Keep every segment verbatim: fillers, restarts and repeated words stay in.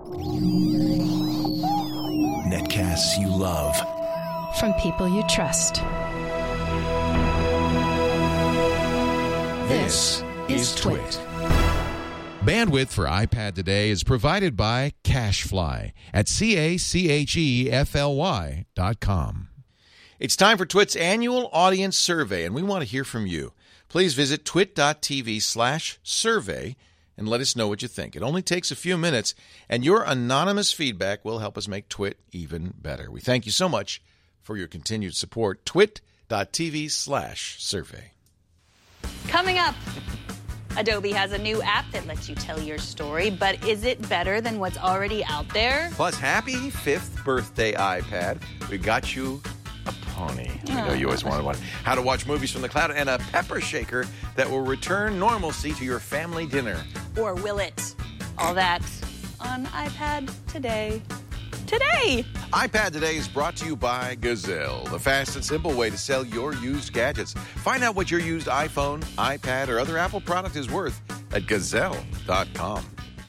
Netcasts you love. From people you trust. This is Twit. Bandwidth for iPad today is provided by CacheFly at C A C H E F L Y dot com. It's time for Twit's annual audience survey, and we want to hear from you. Please visit twit.tv slash survey and let us know what you think. It only takes a few minutes, and your anonymous feedback will help us make Twit even better. We thank you so much for your continued support. twit.tv slash survey. Coming up, Adobe has a new app that lets you tell your story, but is it better than what's already out there? Plus, happy fifth birthday iPad. We got you a pony. I know you always wanted one. How to watch movies from the cloud, and a pepper shaker that will return normalcy to your family dinner. Or will it? All that on iPad today. Today! iPad Today is brought to you by Gazelle, the fast and simple way to sell your used gadgets. Find out what your used iPhone, iPad, or other Apple product is worth at gazelle dot com.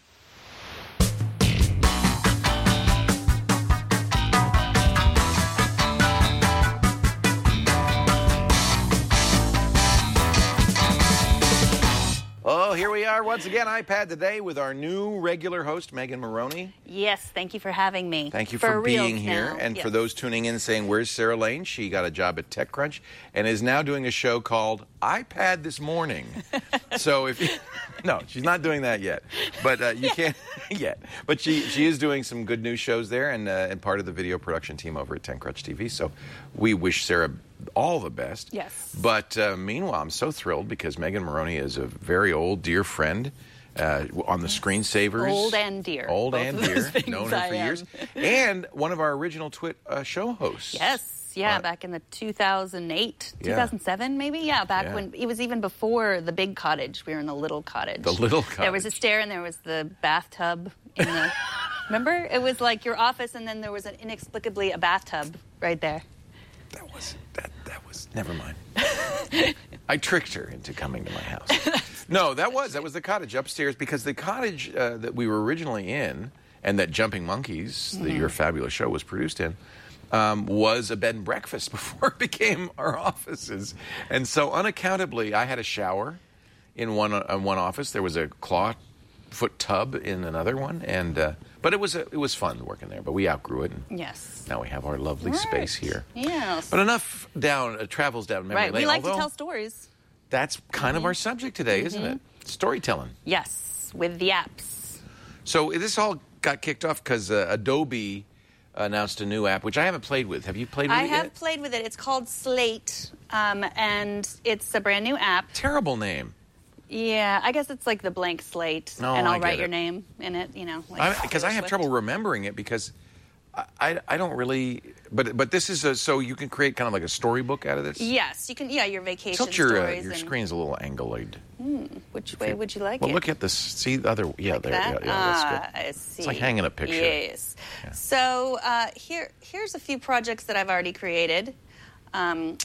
Oh, here we are once again, iPad Today, with our new regular host, Megan Maroney. Yes, thank you for having me. Thank you for, for being here. now. And yes. for those tuning in saying, where's Sarah Lane? She got a job at TechCrunch and is now doing a show called iPad This Morning. So if you... No, she's not doing that yet. But uh, you can't yet. But she, she is doing some good news shows there and, uh, and part of the video production team over at TechCrunch T V. So we wish Sarah all the best. Yes. But uh, meanwhile, I'm so thrilled because Megan Maroney is a very old, dear friend uh, on the Screensavers. Old and dear. Old Both and of those dear. things Known her I for am. years. And one of our original Twit uh, show hosts. Yes. Yeah, Uh, back in the two thousand eight, Yeah. two thousand seven maybe? Yeah, back Yeah. when it was even before the big cottage. We were in the little cottage. The little There was a cottage. stair and there was the bathtub in the... Remember? It was like your office and then there was an inexplicably a bathtub right there. That was, that, that was, never mind. I tricked her into coming to my house. No, that was, that was the cottage upstairs because the cottage uh, that we were originally in and that Jumping Monkeys, Mm-hmm. the Your Fabulous Show, was produced in, Um, was a bed and breakfast before it became our offices. And so unaccountably, I had a shower in one uh, one office. There was a claw foot tub in another one. And uh, but it was a, it was fun working there. But we outgrew it. And Yes. now we have our lovely Right. space here. Yes. But enough down uh, travels down memory Right. lane. We like although to tell stories. that's kind of our subject today, isn't it? Storytelling. Yes. With the apps. So this all got kicked off because uh, Adobe announced a new app, which I haven't played with. Have you played with I it have yet? played with it. It's called Slate, um, and it's a brand new app. Terrible name. Yeah, I guess it's like the blank slate, No, and I I'll get write your it. name in it. You know, Because I, I have Swift. trouble remembering it because I, I, I don't really... But but this is a... So you can create kind of like a storybook out of this? Yes, you can. Yeah, your vacation Tilt your, uh, stories. your and screen's a little angled. Which way would you like Well, it? look at this. See the other... Yeah, Like there. that? Yeah, yeah, that's Ah, good. I see. It's like hanging a picture. Yes. So uh, here, here's a few projects that I've already created. Um,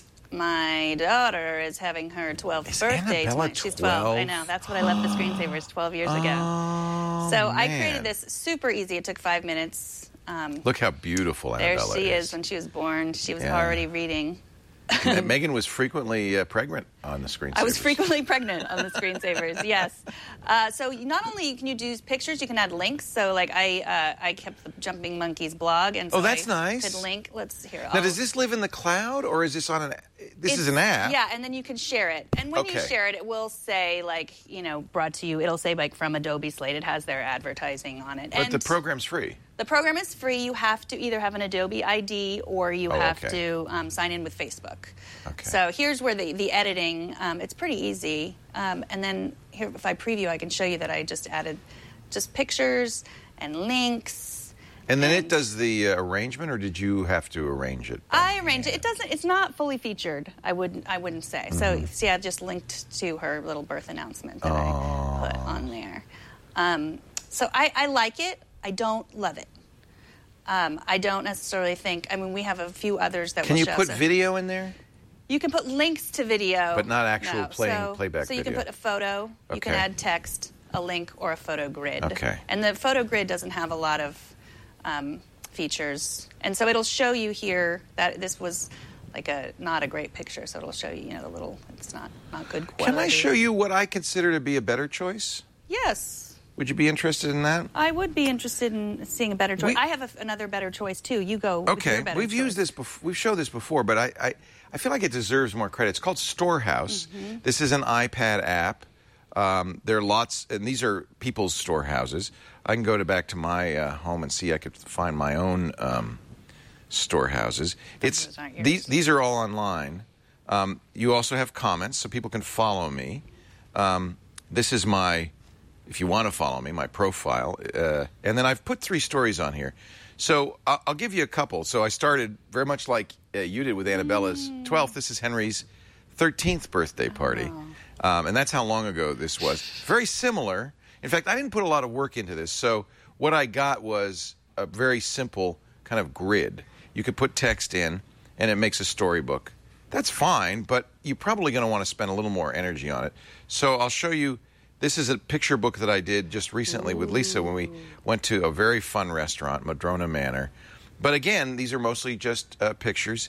my daughter is having her twelfth Is birthday. Annabella tonight. She's twelve. I twelve? know. That's what I left the screensavers twelve years ago. Oh, so I man. created this super easy. It took five minutes. Um, Look how beautiful there Annabella she is. When she was born, she was Yeah. already reading. And Megan was frequently uh, pregnant on the screen. I was frequently pregnant on the screensavers. Yes. Uh, so you, not only can you do pictures, you can add links. So like I, uh, I kept the Jumping Monkeys blog, and so Oh, that's I nice. could link. Let's hear. Now, does this live in the cloud, or is this on an... This is It's- an app. Yeah, and then you can share it. And when you Okay. share it, it will say, like, you know, brought to you. It'll say, like, from Adobe Slate. It has their advertising on it. But and the program's free. the program is free. You have to either have an Adobe I D or you Oh, have okay. to um, sign in with Facebook. Okay. So here's where the, the editing, um, it's pretty easy. Um, and then here, if I preview, I can show you that I just added just pictures and links. And then it And- does the uh, arrangement, or did you have to arrange it? I arranged it. It doesn't. It's not fully featured. I wouldn't. I wouldn't say. So see, I just linked to her little birth announcement that I put on there. Um, so I, I like it. I don't love it. Um, I don't necessarily think. I mean, we have a few others that Can will you show. put so- video in there? You can put links to video, But not actual No. playing- so, playback So you video. can put a photo. You can Okay. add text. a link or a photo grid. Okay. And the photo grid doesn't have a lot of um, features. And so it'll show you here that this was like a not a great picture, so it'll show you, you know, the little, it's not, not good quality. Can I show you what I consider to be a better choice? Yes. Would you be interested in that? I would be interested in seeing a better choice. We, I have a, another better choice, too. You go with Okay, your better we've choice. used this before. We've showed this before, but I, I, I feel like it deserves more credit. It's called Storehouse. Mm-hmm. This is an iPad app. Um, there are lots, and these are people's storehouses. I can go to back to my uh, home and see I could find my own um, storehouses. It's Those aren't yours. these these are all online. Um, you also have comments, so people can follow me. Um, this is my, if you want to follow me, my profile, uh, and then I've put three stories on here. So I'll, I'll give you a couple. So I started very much like uh, you did with Annabella's Mm. twelfth. This is Henry's thirteenth birthday party. Oh. Um, and that's how long ago this was. Very similar. In fact, I didn't put a lot of work into this. So what I got was a very simple kind of grid. You could put text in, and it makes a storybook. That's fine, but you're probably going to want to spend a little more energy on it. So I'll show you. This is a picture book that I did just recently with Lisa when we went to a very fun restaurant, Madrona Manor. But again, these are mostly just uh, pictures.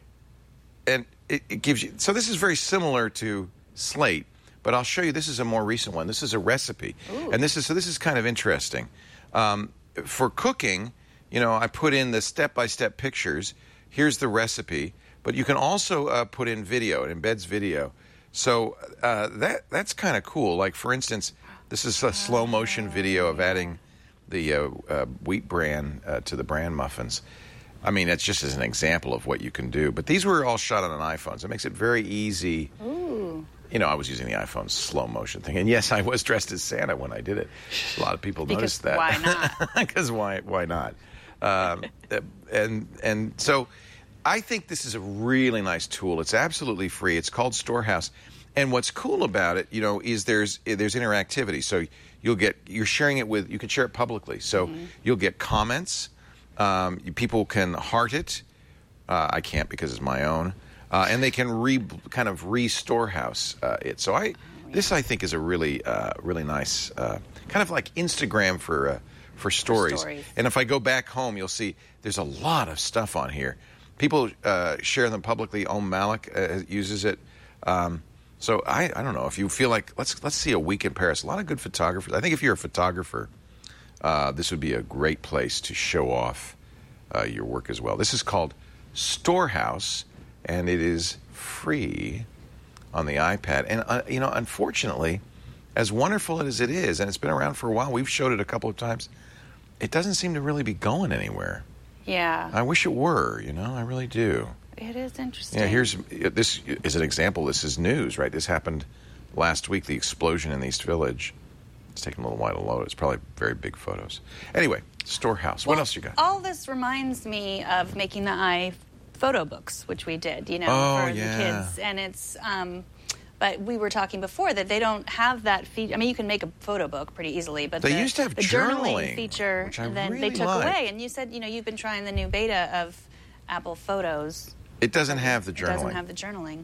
And it, it gives you... So this is very similar to Slate, but I'll show you. This is a more recent one. This is a recipe. Ooh. And this is so this is kind of interesting. Um, for cooking, you know, I put in the step-by-step pictures. Here's the recipe. But you can also uh, put in video. It embeds video. So uh, that that's kind of cool. Like, for instance, this is a slow-motion video of adding the uh, uh, wheat bran uh, to the bran muffins. I mean, that's just as an example of what you can do. But these were all shot on an iPhone, so it makes it very easy. Ooh. You know, I was using the iPhone slow-motion thing. And, yes, I was dressed as Santa when I did it. A lot of people Because noticed that. why not? Because why, why not? Um, and and so... I think this is a really nice tool. It's absolutely free. It's called Storehouse. And what's cool about it, you know, is there's there's interactivity. So you'll get, you're sharing it with, you can share it publicly. So mm-hmm. you'll get comments. Um, people can heart it. Uh, I can't because it's my own. Uh, and they can re kind of re-Storehouse uh, it. So I, this I think is a really, uh, really nice, uh, kind of like Instagram for, uh, for stories. For stories. And if I go back home, you'll see there's a lot of stuff on here. People uh, share them publicly. Om Malik uh, uses it. Um, so I, I don't know if you feel like let's let's see a week in Paris. A lot of good photographers. I think if you're a photographer, uh, this would be a great place to show off uh, your work as well. This is called Storehouse, and it is free on the iPad. And uh, you know, unfortunately, as wonderful as it is, and it's been around for a while, we've showed it a couple of times. It doesn't seem to really be going anywhere. Yeah. I wish it were, you know, I really do. It is interesting. Yeah, here's, this is an example. This is news, right? This happened last week, the explosion in East Village. It's taking a little while to load. It's probably very big photos. Anyway, Storehouse. What Well, else you got? All this reminds me of making the i photo books, which we did, you know, Oh, for yeah. the kids. And it's, um, but we were talking before that they don't have that feature. I mean, you can make a photo book pretty easily, but They the, used to have the journaling, feature, which I and then really they took liked. away. And you said, you know, you've been trying the new beta of Apple Photos. It doesn't have the It journaling, doesn't have the journaling.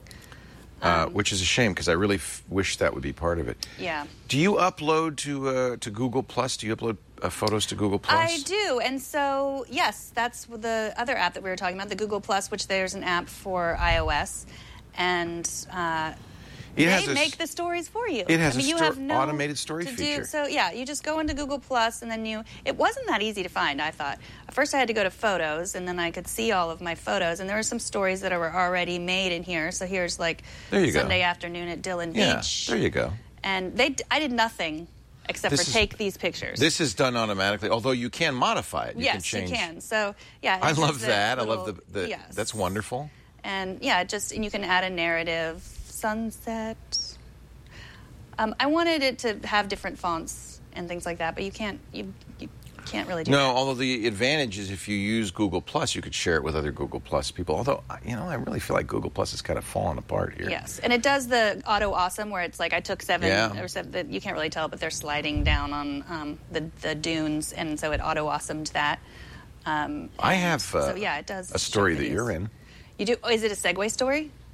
uh, um, which is a shame because I really f- wish that would be part of it. Yeah. Do you upload to uh, to Google Plus? Do you upload uh, photos to Google Plus? I do, and so yes, that's the other app that we were talking about, the Google Plus, which there's an app for iOS, and uh, It they has a s- make the stories for you. It has I mean, a you sto- have no automated story to feature. Do, so yeah, you just go into Google Plus, and then you. It wasn't that easy to find. I thought at first I had to go to Photos, and then I could see all of my photos, and there were some stories that were already made in here. So here's like There you go. Sunday afternoon at Dillon Yeah, Beach. there you go. And they, I did nothing except This for is- take these pictures. This is done automatically, although you can modify it. You yes, can change. you can. So yeah, I it's love just a that. I love little- the, the yes. that's wonderful. And yeah, it just and you can add a narrative, sunset. Um, I wanted it to have different fonts and things like that, but you can't. You, you can't really do No, that. although the advantage is if you use Google Plus, you could share it with other Google Plus people. Although, you know, I really feel like Google Plus is kind of falling apart here. Yes, and it does the auto awesome where it's like I took seven Yeah. or seven. That you can't really tell, but they're sliding down on um, the the dunes, and so it auto awesomed that. Um, I and have uh, so yeah, it does a story show that videos. you're in. You do? Oh, is it a Segway story?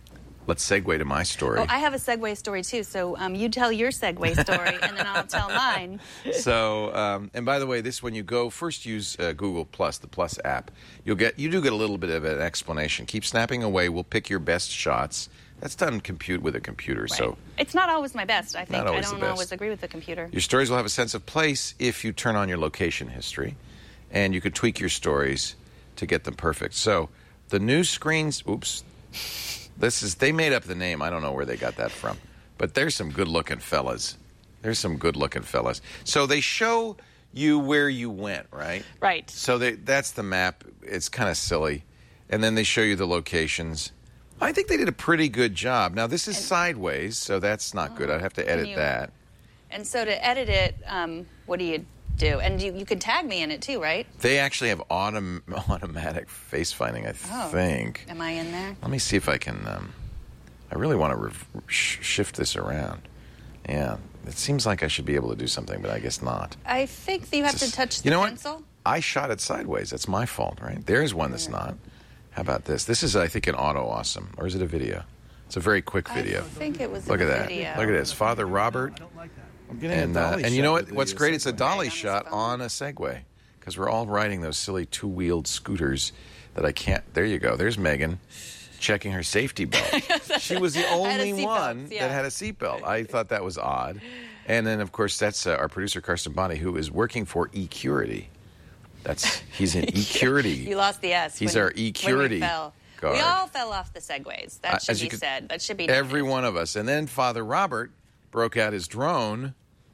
let's segue to my story. Oh, I have a Segway story too. So um, you tell your Segway story, and then I'll tell mine. So, um, and by the way, this when you go first use uh, Google Plus, the Plus app, you'll get you do get a little bit of an explanation. Keep snapping away. We'll pick your best shots. That's done compute with a computer. Right. So it's not always my best. I think Not I always don't the best. always agree with the computer. your stories will have a sense of place if you turn on your location history, and you could tweak your stories to get them perfect. So, the news screens. Oops. This is they made up the name. I don't know where they got that from, but there's some good-looking fellas. There's some good-looking fellas. So they show you where you went, right? Right. So they, that's the map. It's kind of silly, and then they show you the locations. I think they did a pretty good job. Now this is sideways, so that's not good. I'd have to edit you- that. And so to edit it, um, what do you do? And you, you could tag me in it too, right? They actually have autom- automatic face finding, I Oh. think. Am I in there? Let me see if I can. Um, I really want to re- sh- shift this around. Yeah, it seems like I should be able to do something, but I guess not. I think that you have to touch the you know pencil. what? I shot it sideways. That's my fault, right? There's one that's not. How about this? This is, I think, an auto awesome, or is it a video? It's a very quick video. I think it was Look a at that. video. Look at this. Father Robert. I'm getting And a uh, dolly and you shot know with what? the What's great? It's a Segway. dolly Right on his shot phone. on a Segway because we're all riding those silly two-wheeled scooters that I can't. There you go. There's Megan checking her safety belt. She was the had a only seatbelt, one yeah. that had a seatbelt. I thought that was odd. And then, of course, that's uh, our producer Karsten Bonnie, who is working for eCurity. That's he's in eCurity. You lost the S. He's when, our when we eCurity fell. guard. We all fell off the Segways. That Uh, should as you be could- said. That should be Every noted. one of us. And then Father Robert broke out his drone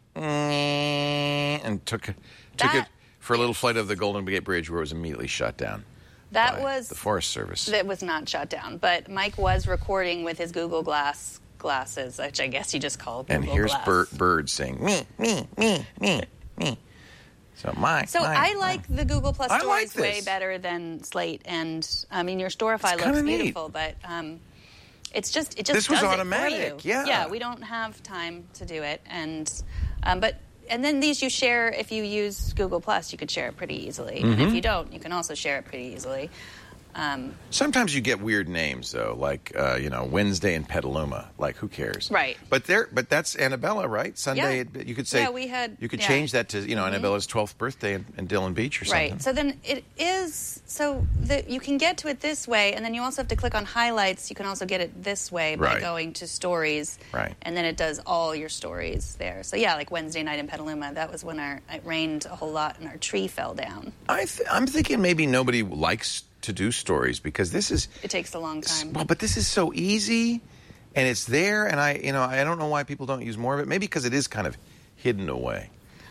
and took took That- it for a little flight of the Golden Gate Bridge, where it was immediately shut down. That by was the Forest Service. that was not shut down, but Mike was recording with his Google Glass glasses, which I guess you just call Google and here's Glass. Bird, Bird saying me, me, me, me, me. So my. So my, I my. like the Google Plus I stories like way this. better than Slate, and I mean your Storify It's looks kinda neat. beautiful, but um, it's just it just This was does automatic, it for you. yeah. Yeah, we don't have time to do it, and um, but and then these you share if you use Google Plus, you could share it pretty easily, and Mm-hmm. if you don't, you can also share it pretty easily. Um, Sometimes you get weird names though, like uh, you know Wednesday in Petaluma. Like who cares? Right. But there, but that's Annabella, right? Sunday. Yeah. it- You could say. Yeah, we had- You could yeah. change that to you know Annabella's twelfth birthday in, in Dillon Beach or something. Right. So then it is so that you can get to it this way, and then you also have to click on highlights. You can also get it this way by Right. going to stories. Right. And then it does all your stories there. So yeah, like Wednesday night in Petaluma, that was when our it rained a whole lot and our tree fell down. I th- I'm thinking maybe nobody likes to do stories because this is It takes a long time. well, but this is so easy, and it's there, and I you know I don't know why people don't use more of it. Maybe because it is kind of hidden away.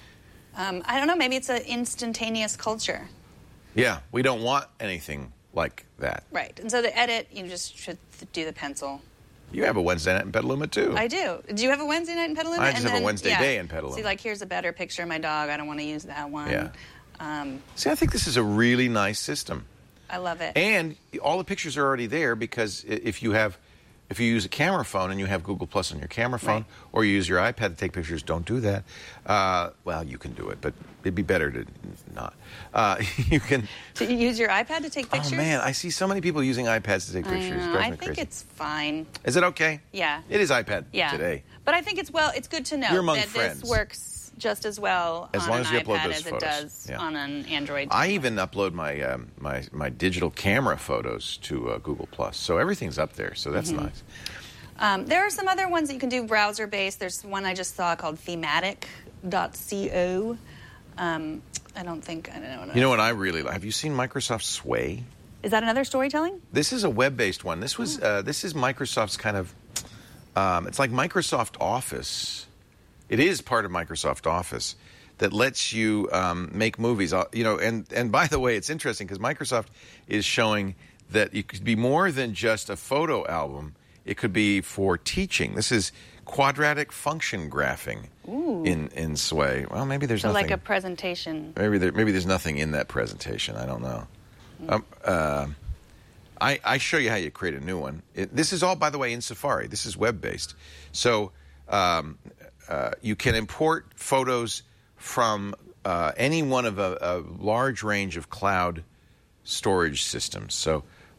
Um, I don't know. Maybe it's an instantaneous culture. Yeah, we don't want anything like that. Right. And so the edit, you just should do the pencil. You have a Wednesday night in Petaluma too. I do. Do you have a Wednesday night in Petaluma? I just And have a then- Wednesday yeah. day in Petaluma. See, like, here's a better picture of my dog. I don't want to use that one. Yeah. Um, See, I think this is a really nice system. I love it. And all the pictures are already there because i- if you have, if you use a camera phone and you have Google Plus on your camera phone, Right. or you use your iPad to take pictures, don't do that. Uh, well, you can do it, but it'd be better to not. Uh, you can. To use your iPad to take pictures? Oh man, I see so many people using iPads to take I pictures. It know. drives I me think crazy. it's fine. Is it okay? Yeah. It is iPad Yeah. today. But I think it's well. It's good to know You're among that friends. this works just as well As on long an as you upload iPad those as photos. it does Yeah. on an Android. I even upload my um, my my digital camera photos to uh, Google Plus, so everything's up there. So that's Mm-hmm. nice. Um, there are some other ones that you can do browser based. There's one I just saw called thematic dot co. Um, I don't think I don't know. You know what I really like? Have you seen Microsoft Sway? Is that another storytelling? This is a web-based one. This was uh, this is Microsoft's kind of. Um, it's like Microsoft Office. It is part of Microsoft Office that lets you um, make movies. Uh, You know, and and by the way, it's interesting because Microsoft is showing that it could be more than just a photo album. It could be for teaching. This is quadratic function graphing in in Sway. Well, maybe there's So nothing. like a presentation. Maybe there, maybe there's nothing in that presentation. I don't know. Um, uh, I, I show you how you create a new one. It, this is all, by the way, in Safari. This is web-based. So um, uh, you can import photos from uh, any one of a, a large range of cloud storage systems. So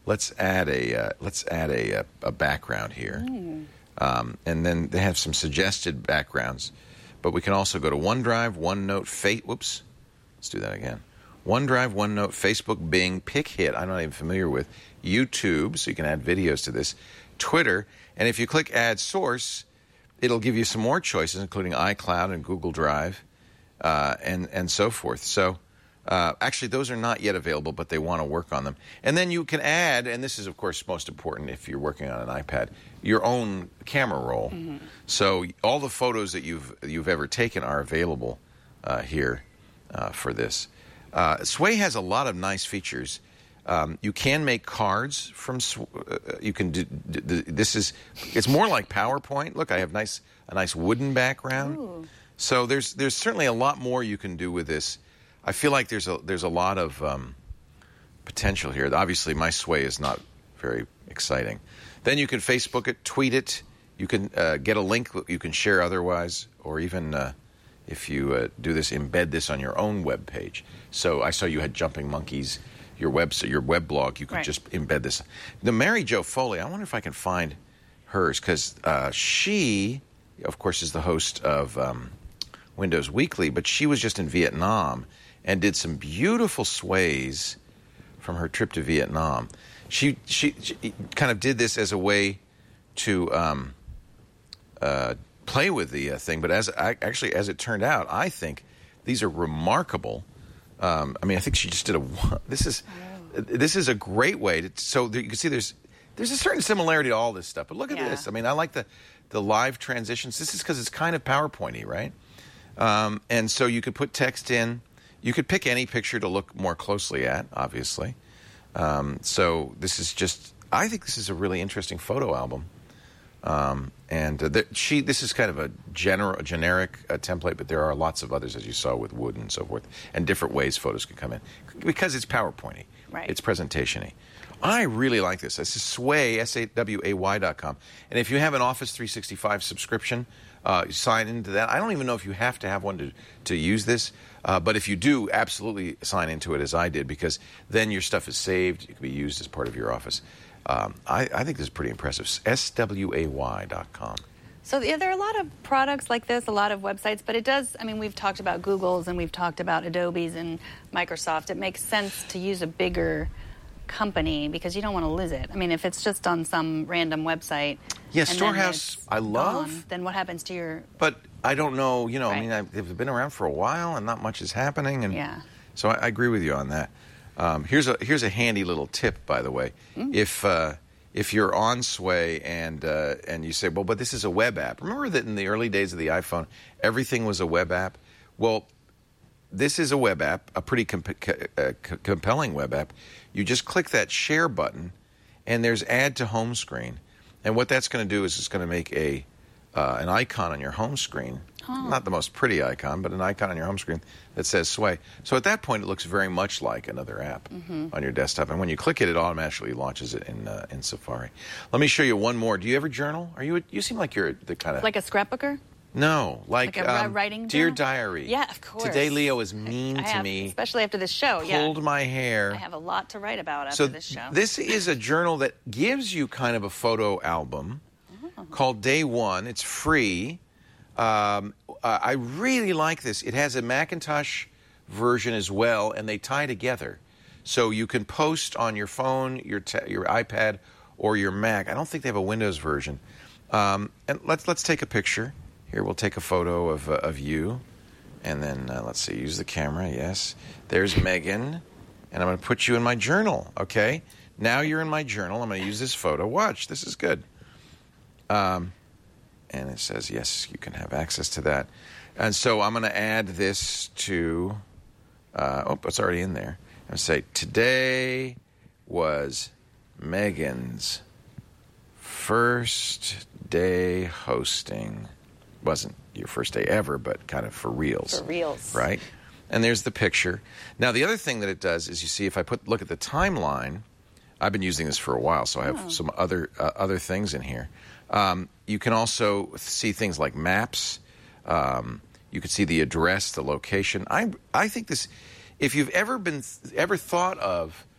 let's add a uh, let's add a a, a background here, mm. um, and then they have some suggested backgrounds. But we can also go to OneDrive, OneNote, Fate. Whoops, let's do that again. OneDrive, OneNote, Facebook, Bing, PicHit. I'm not even familiar with YouTube, so you can add videos to this. Twitter, and if you click Add Source, it'll give you some more choices, including iCloud and Google Drive, uh, and and so forth. So. Uh, actually, those are not yet available, but they want to work on them. And then you can add, and this is, of course, most important if you're working on an iPad, your own camera roll. Mm-hmm. So all the photos that you've you've ever taken are available uh, here uh, for this. Uh, Sway has a lot of nice features. Um, you can make cards from. Uh, you can do, do. This is. It's more like PowerPoint. Look, I have nice a nice wooden background. Ooh. So there's there's certainly a lot more you can do with this. I feel like there's a there's a lot of um, potential here. Obviously, my Sway is not very exciting. Then you can Facebook it, tweet it. You can uh, get a link that you can share otherwise, or even uh, if you uh, do this, embed this on your own web page. So I saw you had Jumping Monkeys, your web your web blog. You could right. just embed this. The Mary Jo Foley. I wonder if I can find hers because uh, she, of course, is the host of um, Windows Weekly, but she was just in Vietnam. And did some beautiful sways from her trip to Vietnam. She she, she kind of did this as a way to um, uh, play with the uh, thing. But as I, actually, as it turned out, I think these are remarkable. Um, I mean, I think she just did a. This is oh. this is a great way to. So there, you can see there's there's a certain similarity to all this stuff. But look at yeah. this. I mean, I like the the live transitions. This is because it's kind of PowerPoint-y, right? Um, and so you could put text in. You could pick any picture to look more closely at, obviously. Um, so this is just, I think this is a really interesting photo album. Um, and uh, the, she, this is kind of a general, generic uh, template, but there are lots of others, as you saw, with wood and so forth, and different ways photos can come in. Because it's PowerPoint-y. Right. It's presentation-y. I really like this. This is Sway, S A W A Y dot com. And if you have an Office three sixty-five subscription, uh, sign into that. I don't even know if you have to have one to, to use this. Uh, but if you do, absolutely sign into it as I did, because then your stuff is saved. It can be used as part of your Office. Um, I, I think this is pretty impressive. S W A Y dot com. So yeah, there are a lot of products like this, a lot of websites, but it does, I mean, we've talked about Google's and we've talked about Adobe's and Microsoft. It makes sense to use a bigger company because you don't want to lose it. I mean, if it's just on some random website. Yeah, Storehouse, I love. Gone, then what happens to your... But I don't know, you know, right. I mean, I've, they've been around for a while and not much is happening. And yeah. So I, I agree with you on that. Um, here's a here's a handy little tip, by the way. Mm. If uh, if you're on Sway and uh, and you say, well, but this is a web app. Remember that in the early days of the iPhone, everything was a web app? Well, this is a web app, a pretty comp- uh, c- compelling web app. You just click that share button, and there's add to home screen. And what that's going to do is it's going to make a uh, an icon on your home screen. Oh. Not the most pretty icon, but an icon on your home screen that says Sway. So at that point, it looks very much like another app mm-hmm. on your desktop. And when you click it, it automatically launches it in uh, in Safari. Let me show you one more. Do you ever journal? Are you? A, you seem like you're the kind of like a scrapbooker. No, like, like a um, writing Dear journal? Diary. Yeah, of course. Today Leo is mean I to have, me. especially after this show. Pulled yeah. my hair. I have a lot to write about after so this show. This is a journal that gives you kind of a photo album oh. called Day One. It's free. Um, uh, I really like this. It has a Macintosh version as well, and they tie together. So you can post on your phone, your ta- your iPad, or your Mac. I don't think they have a Windows version. Um, and let's let's take a picture. Here, we'll take a photo of uh, of you, and then uh, let's see. Use the camera. Yes, there's Megan, and I'm going to put you in my journal. Okay, now you're in my journal. I'm going to use this photo. Watch, this is good. Um. And it says, yes, you can have access to that. And so I'm going to add this to, uh, oh, it's already in there. I'm going to say, today was Megan's first day hosting. Wasn't your first day ever, but kind of for reals. For reals. Right? And there's the picture. Now, the other thing that it does is you see, if I put look at the timeline, I've been using this for a while, so I have oh. some other uh, other things in here. Um, you can also see things like maps. Um, you can see the address, the location. I I think this, if you've ever been ever thought of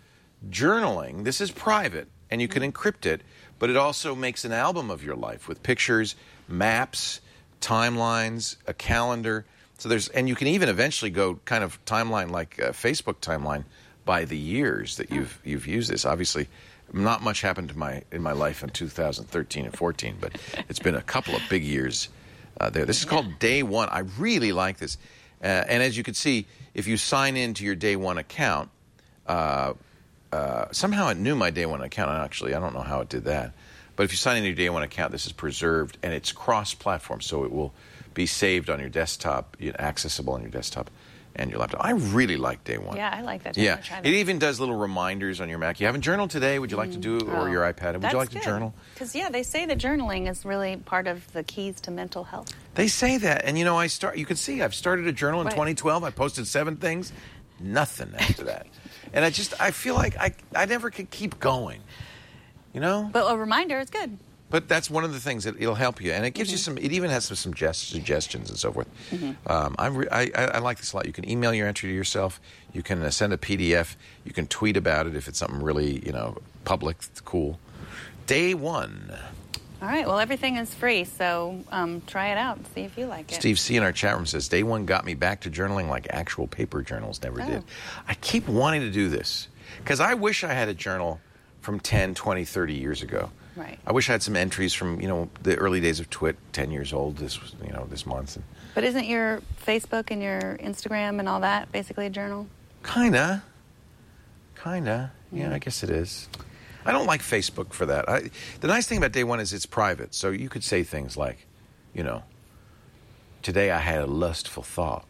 journaling, this is private, and you can encrypt it, but it also makes an album of your life with pictures, maps, timelines, a calendar. So there's, and you can even eventually go kind of timeline like a Facebook timeline by the years that you've you've used this. Obviously, not much happened to my in my life in two thousand thirteen and fourteen, but it's been a couple of big years uh, there. This is called Day One. I really like this, uh, and as you can see, if you sign into your Day One account, uh, uh, somehow it knew my Day One account. Actually, I don't know how it did that, but if you sign into your Day One account, this is preserved and it's cross-platform, so it will be saved on your desktop, accessible on your desktop and your laptop. I really like Day One. Yeah, I like that. Yeah, it even does little reminders on your Mac. You haven't journaled today. Would you like to do it? Or Oh, your iPad? Would that's you like good. to journal? Because, yeah, they say that journaling is really part of the keys to mental health. They say that, and you know, I start. You can see I've started a journal in Right. twenty twelve. I posted seven things, nothing after that, and I just I feel like I I never could keep going. You know. But a reminder is good. But that's one of the things that it'll help you, and it gives Mm-hmm. you some. It even has some, some gest- suggestions and so forth. Um, I'm re- I, I, I like this a lot. You can email your entry to yourself. You can uh, send a P D F. You can tweet about it if it's something really, you know, public, cool. Day One. All right, well, everything is free, so um, try it out and see if you like it. Steve C. in our chat room says, Day One got me back to journaling like actual paper journals never Oh. did. I keep wanting to do this because I wish I had a journal from ten, twenty, thirty years ago. Right. I wish I had some entries from, you know, the early days of Twit, ten years old this, you know, this month. And But isn't your Facebook and your Instagram and all that basically a journal? Kinda. Kinda. Yeah, Mm. I guess it is. I don't like Facebook for that. I, the nice thing about Day One is it's private, so you could say things like, you know, today I had a lustful thought.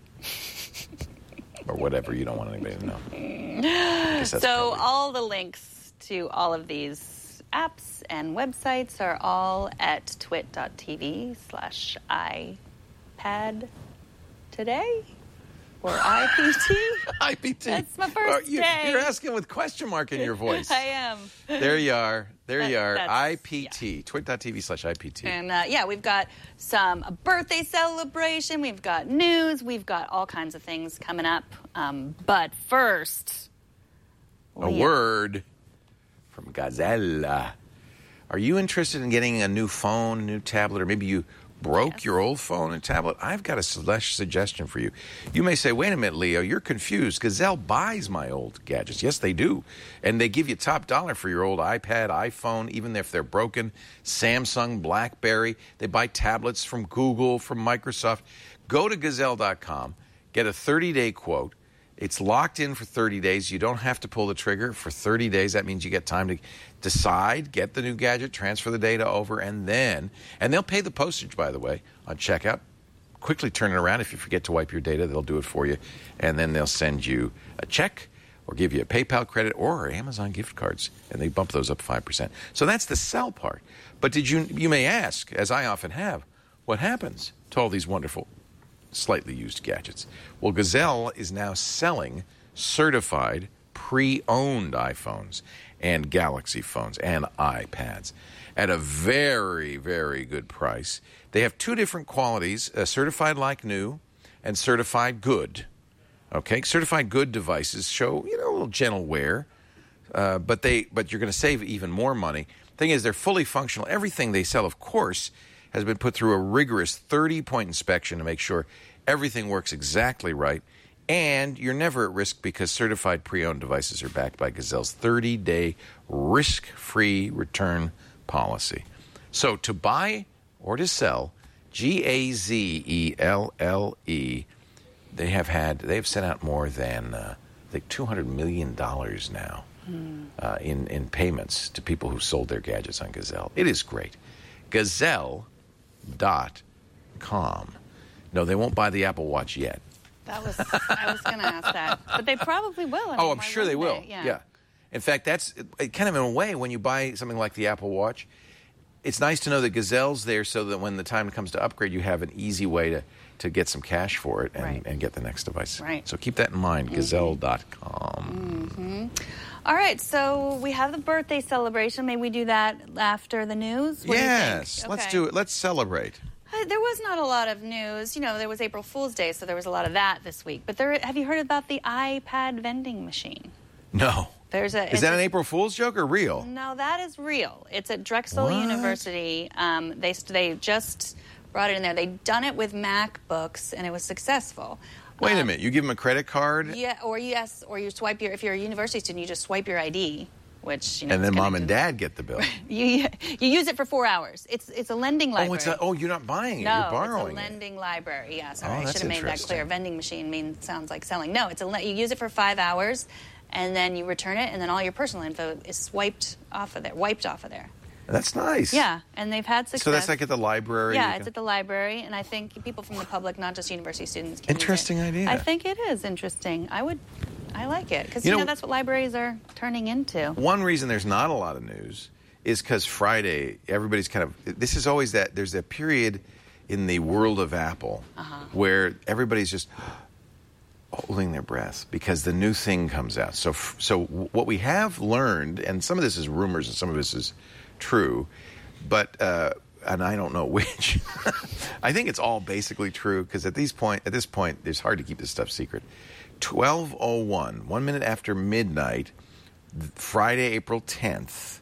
Or whatever you don't want anybody to know. I guess that's So probably- all the links to all of these apps and websites are all at twit.tv slash iPad today or I P T. I P T. That's my first Uh, you, day. You're asking with question mark in your voice. I am. There you are. There you That- are. that's- I P T. Twit.tv slash I P T. And uh, yeah, we've got some a birthday celebration. We've got news. We've got all kinds of things coming up. Um, but first, A Leah. word from Gazelle. Are you interested in getting a new phone, a new tablet, or maybe you broke Yes. your old phone and tablet? I've got a slash suggestion for you. You may say, wait a minute, Leo, you're confused. Gazelle buys my old gadgets. Yes, they do. And they give you top dollar for your old iPad, iPhone, even if they're broken. Samsung, BlackBerry. They buy tablets from Google, from Microsoft. Go to gazelle dot com, get a thirty-day quote. It's locked in for thirty days. You don't have to pull the trigger for thirty days. That means you get time to decide, get the new gadget, transfer the data over, and then, and they'll pay the postage, by the way, on checkout. Quickly turn it around. If you forget to wipe your data, they'll do it for you. And then they'll send you a check or give you a PayPal credit or Amazon gift cards, and they bump those up five percent. So that's the sell part. But did you, you may ask, as I often have, what happens to all these wonderful slightly used gadgets? Well, Gazelle is now selling certified pre-owned iPhones and Galaxy phones and iPads at a very, very good price. They have two different qualities, uh, certified like new and certified good. Okay, certified good devices show, you know, a little gentle wear, uh, but they but you're going to save even more money. Thing is, they're fully functional. Everything they sell, of course, has been put through a rigorous thirty-point inspection to make sure everything works exactly right. And you're never at risk because certified pre-owned devices are backed by Gazelle's thirty-day risk-free return policy. So to buy or to sell, G A Z E L L E, they have had, they've sent out more than, uh, I think, two hundred million dollars now mm. uh, in, in payments to people who sold their gadgets on Gazelle. It is great. Gazelle dot com. No, they won't buy the Apple Watch yet. That was I was going to ask that, but they probably will. I mean, Oh, I'm why sure they will. wouldn't they? Yeah. In fact, that's it, kind of in a way when you buy something like the Apple Watch, it's nice to know that Gazelle's there so that when the time comes to upgrade, you have an easy way to, to get some cash for it and, Right. and get the next device. Right. So keep that in mind, gazelle dot com. Mm-hmm. All right, so we have the birthday celebration. May we do that after the news? What Yes, do you think? let's Okay. do it. Let's celebrate. Uh, There was not a lot of news. You know, there was April Fool's Day, so there was a lot of that this week. But there, have you heard about the iPad vending machine? No. There's a. Is that an April Fool's joke or real? No, that is real. It's at Drexel What? University. Um, they they just brought it in there. They've done it with MacBooks, and it was successful. Wait um, a minute. You give them a credit card, Yeah, or yes, or you swipe your. If you're a university student, you just swipe your I D, which you know. and then is mom and connected. dad get the bill. You you use it for four hours. It's it's a lending library. Oh, it's a, oh, you're not buying it. No, you're borrowing it's a it. lending library. Yeah, sorry, Oh, I that's should have made that interesting. clear. Vending machine means sounds like selling. No, it's a le- you use it for five hours, and then you return it, and then all your personal info is swiped off of there, wiped off of there. That's nice. Yeah, and they've had success. So that's like at the library. Yeah, you it's can- at the library, and I think people from the public, not just university students, can use Interesting it. idea. I think it is interesting. I would, I like it because You you, know, know- that's what libraries are turning into. One reason there's not a lot of news is because Friday, everybody's kind of. This is always that. There's a period in the world of Apple Uh-huh. where everybody's just holding their breath because the new thing comes out. So, f- so what we have learned, and some of this is rumors and some of this is true, but uh, and I don't know which. I think it's all basically true because at these point, at this point, it's hard to keep this stuff secret. twelve oh one, one minute after midnight, th- Friday, April tenth.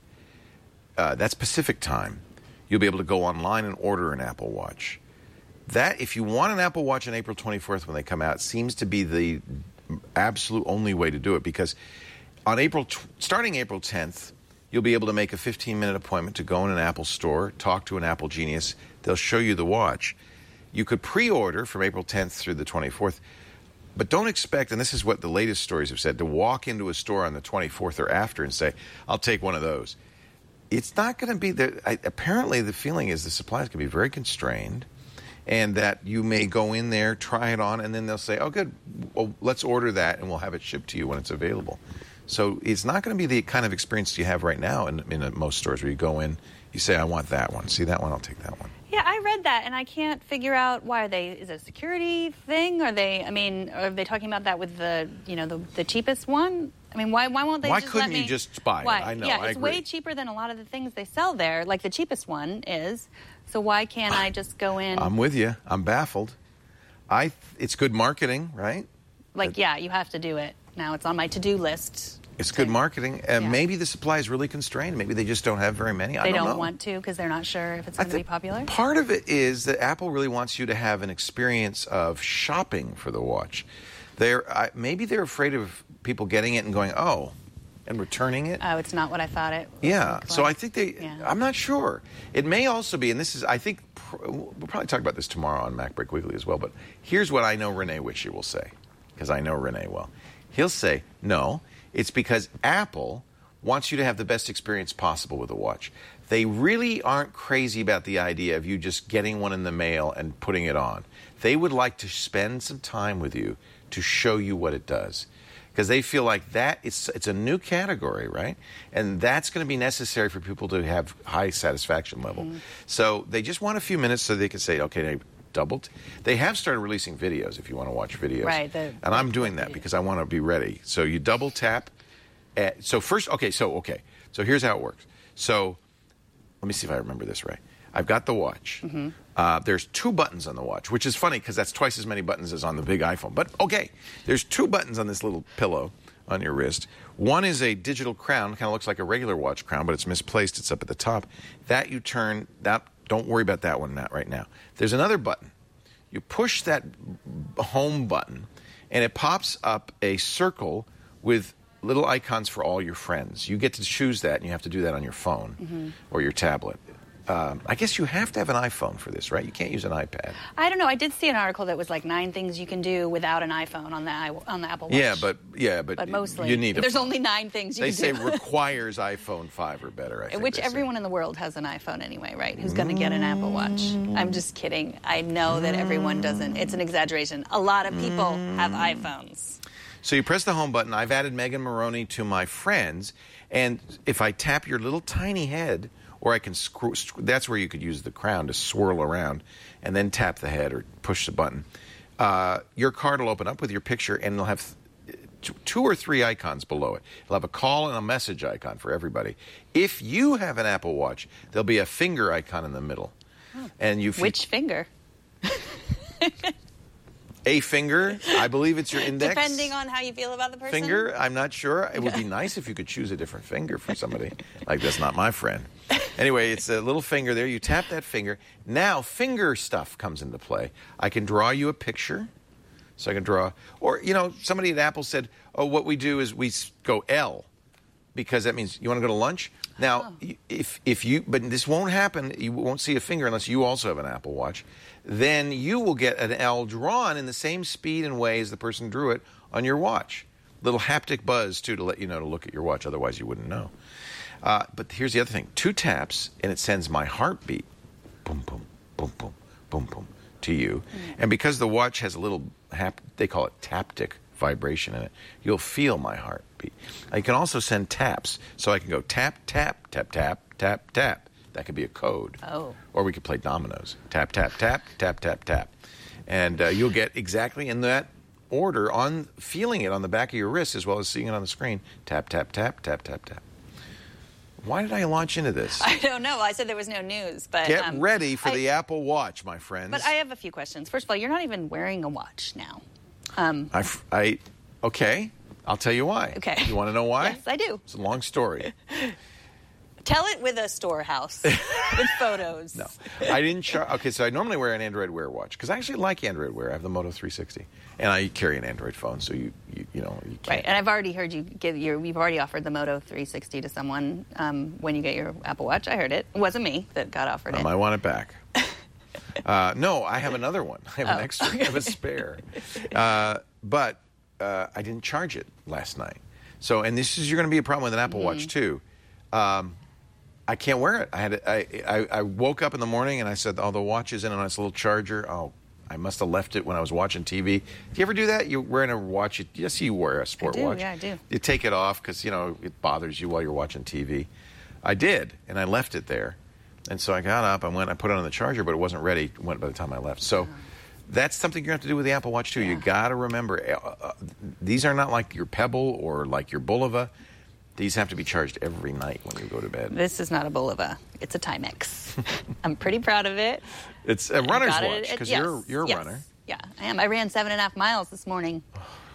Uh, that's Pacific time. You'll be able to go online and order an Apple Watch. That, if you want an Apple Watch on April twenty-fourth when they come out, seems to be the absolute only way to do it because on April, tw- starting April tenth, you'll be able to make a fifteen-minute appointment to go in an Apple store, talk to an Apple genius. They'll show you the watch. You could pre-order from April tenth through the twenty-fourth, but don't expect, and this is what the latest stories have said, to walk into a store on the twenty-fourth or after and say, I'll take one of those. It's not going to be the. I, apparently, the feeling is the supply is going to be very constrained, and that you may go in there, try it on, and then they'll say, "Oh, good, well, let's order that, and we'll have it shipped to you when it's available." So it's not going to be the kind of experience you have right now in, in most stores, where you go in, you say, "I want that one. See that one? I'll take that one." Yeah, I read that, and I can't figure out why are they. Is it a security thing? Are they? I mean, are they talking about that with the you know the the cheapest one? I mean, why why won't they? Why just couldn't let you me, just buy it? Why? I know, Yeah, I it's agree. way cheaper than a lot of the things they sell there. Like the cheapest one is. So why can't I just go in? I'm with you. I'm baffled. I. Th- it's good marketing, right? like, yeah, you have to do it now. It's on my to-do list. It's good marketing. Uh, Yeah. Maybe the supply is really constrained. Maybe they just don't have very many. I They don't, don't know. want to because they're not sure if it's I going to be think popular. Part of it is that Apple really wants you to have an experience of shopping for the watch. They're I, maybe they're afraid of people getting it and going, oh, and returning it. Oh, it's not what I thought it was. Yeah, gonna look so I like. think they. Yeah. I'm not sure. It may also be, and this is, I think, pr- we'll probably talk about this tomorrow on Mac Break Weekly as well. But here's what I know Renee Wishy will say, because I know Renee well. He'll say, no, it's because Apple wants you to have the best experience possible with a watch. They really aren't crazy about the idea of you just getting one in the mail and putting it on. They would like to spend some time with you to show you what it does. Because they feel like that it's it's a new category, right? And that's going to be necessary for people to have high satisfaction level. Mm-hmm. So they just want a few minutes so they can say, okay, they doubled. They have started releasing videos if you want to watch videos. Right, the- and I'm doing that videos. because I want to be ready. So you double tap. At, so first, okay, so okay. So here's how it works. So let me see if I remember this right. I've got the watch. Mm-hmm. Uh, there's two buttons on the watch, which is funny because that's twice as many buttons as on the big iPhone. But okay, there's two buttons on this little pillow on your wrist. One is a digital crown, kind of looks like a regular watch crown, but it's misplaced. It's up at the top. That you turn. That don't worry about that one not right now. There's another button. You push that home button, and it pops up a circle with little icons for all your friends. You get to choose that, and you have to do that on your phone Mm-hmm. or your tablet. Um, I guess you have to have an iPhone for this, right? You can't use an iPad. I don't know. I did see an article that was like nine things you can do without an iPhone on the i- on the Apple Watch. Yeah, but yeah, but, but mostly you need. A there's phone. only nine things you They can say do. requires iPhone five or better. I think Which they say. everyone in the world has an iPhone anyway, right? Who's going to get an Apple Watch? I'm just kidding. I know that everyone doesn't. It's an exaggeration. A lot of people have iPhones. So you press the home button. I've added Megan Maroney to my friends, and if I tap your little tiny head, or I can screw, that's where you could use the crown to swirl around, and then tap the head or push the button. Uh, your card will open up with your picture, and it'll have th- two or three icons below it. It'll have a call and a message icon for everybody. If you have an Apple Watch, there'll be a finger icon in the middle. And you Which finger? A finger. I believe it's your index. Depending on how you feel about the person. Finger. I'm not sure. It would be nice if you could choose a different finger for somebody. Like, that's not my friend. Anyway, it's a little finger there. You tap that finger. Now, finger stuff comes into play. I can draw you a picture. So I can draw. Or, you know, somebody at Apple said, oh, what we do is we s- go L. Because that means you want to go to lunch. Now, Oh. if if you, but this won't happen. You won't see a finger unless you also have an Apple Watch. Then you will get an L drawn in the same speed and way as the person drew it on your watch. Little haptic buzz too to let you know to look at your watch. Otherwise, you wouldn't know. Uh, but here's the other thing: two taps and it sends my heartbeat, boom, boom, boom, boom, boom, boom, to you. Mm. And because the watch has a little, hap- they call it taptic vibration in it, you'll feel my heartbeat. I can also send taps, so I can go tap, tap, tap, tap, tap, tap. That could be a code. Oh. Or we could play dominoes. Tap, tap, tap, tap, tap, tap. And uh, you'll get exactly in that order, on feeling it on the back of your wrist as well as seeing it on the screen. Tap, tap, tap, tap, tap, tap. Why did I launch into this? I don't know. I said there was no news, but Get um, ready for I, the Apple Watch, my friends. But I have a few questions. First of all, you're not even wearing a watch now. Um, I, I, okay. I'll tell you why. Okay. You want to know why? Yes, I do. It's a long story. Tell it with a storehouse with photos. No, I didn't charge. Okay, so I normally wear an Android Wear watch because I actually like Android Wear. I have the Moto three sixty, and I carry an Android phone, so you you, you know you can't. Right, and I've already heard you give your. You've already offered the Moto three sixty to someone um, when you get your Apple Watch. I heard it. It wasn't me that got offered I it. might want it back. uh, no, I have another one. I have an Oh, extra. okay. I have a spare. Uh, but uh, I didn't charge it last night. So, and this is you're going to be a problem with an Apple Mm-hmm. Watch too. Um, I can't wear it. I had to, I, I I woke up in the morning and I said, "Oh, the watch is in on its little charger." Oh, I must have left it when I was watching T V. Do you ever do that? You're wearing a watch. You, yes, you wear a sport I do, watch. yeah, I do. You take it off because you know it bothers you while you're watching T V. I did, and I left it there. And so I got up. I went. I put it on the charger, but it wasn't ready. It went by the time I left. So. That's something you have to do with the Apple Watch too. Yeah. You got to remember, uh, uh, these are not like your Pebble or like your Bulova. These have to be charged every night when you go to bed. This is not a Bulova. It's a Timex. I'm pretty proud of it. It's a runner's got it watch at- because yes, you're you're a yes. runner. Yeah, I am. I ran seven and a half miles this morning.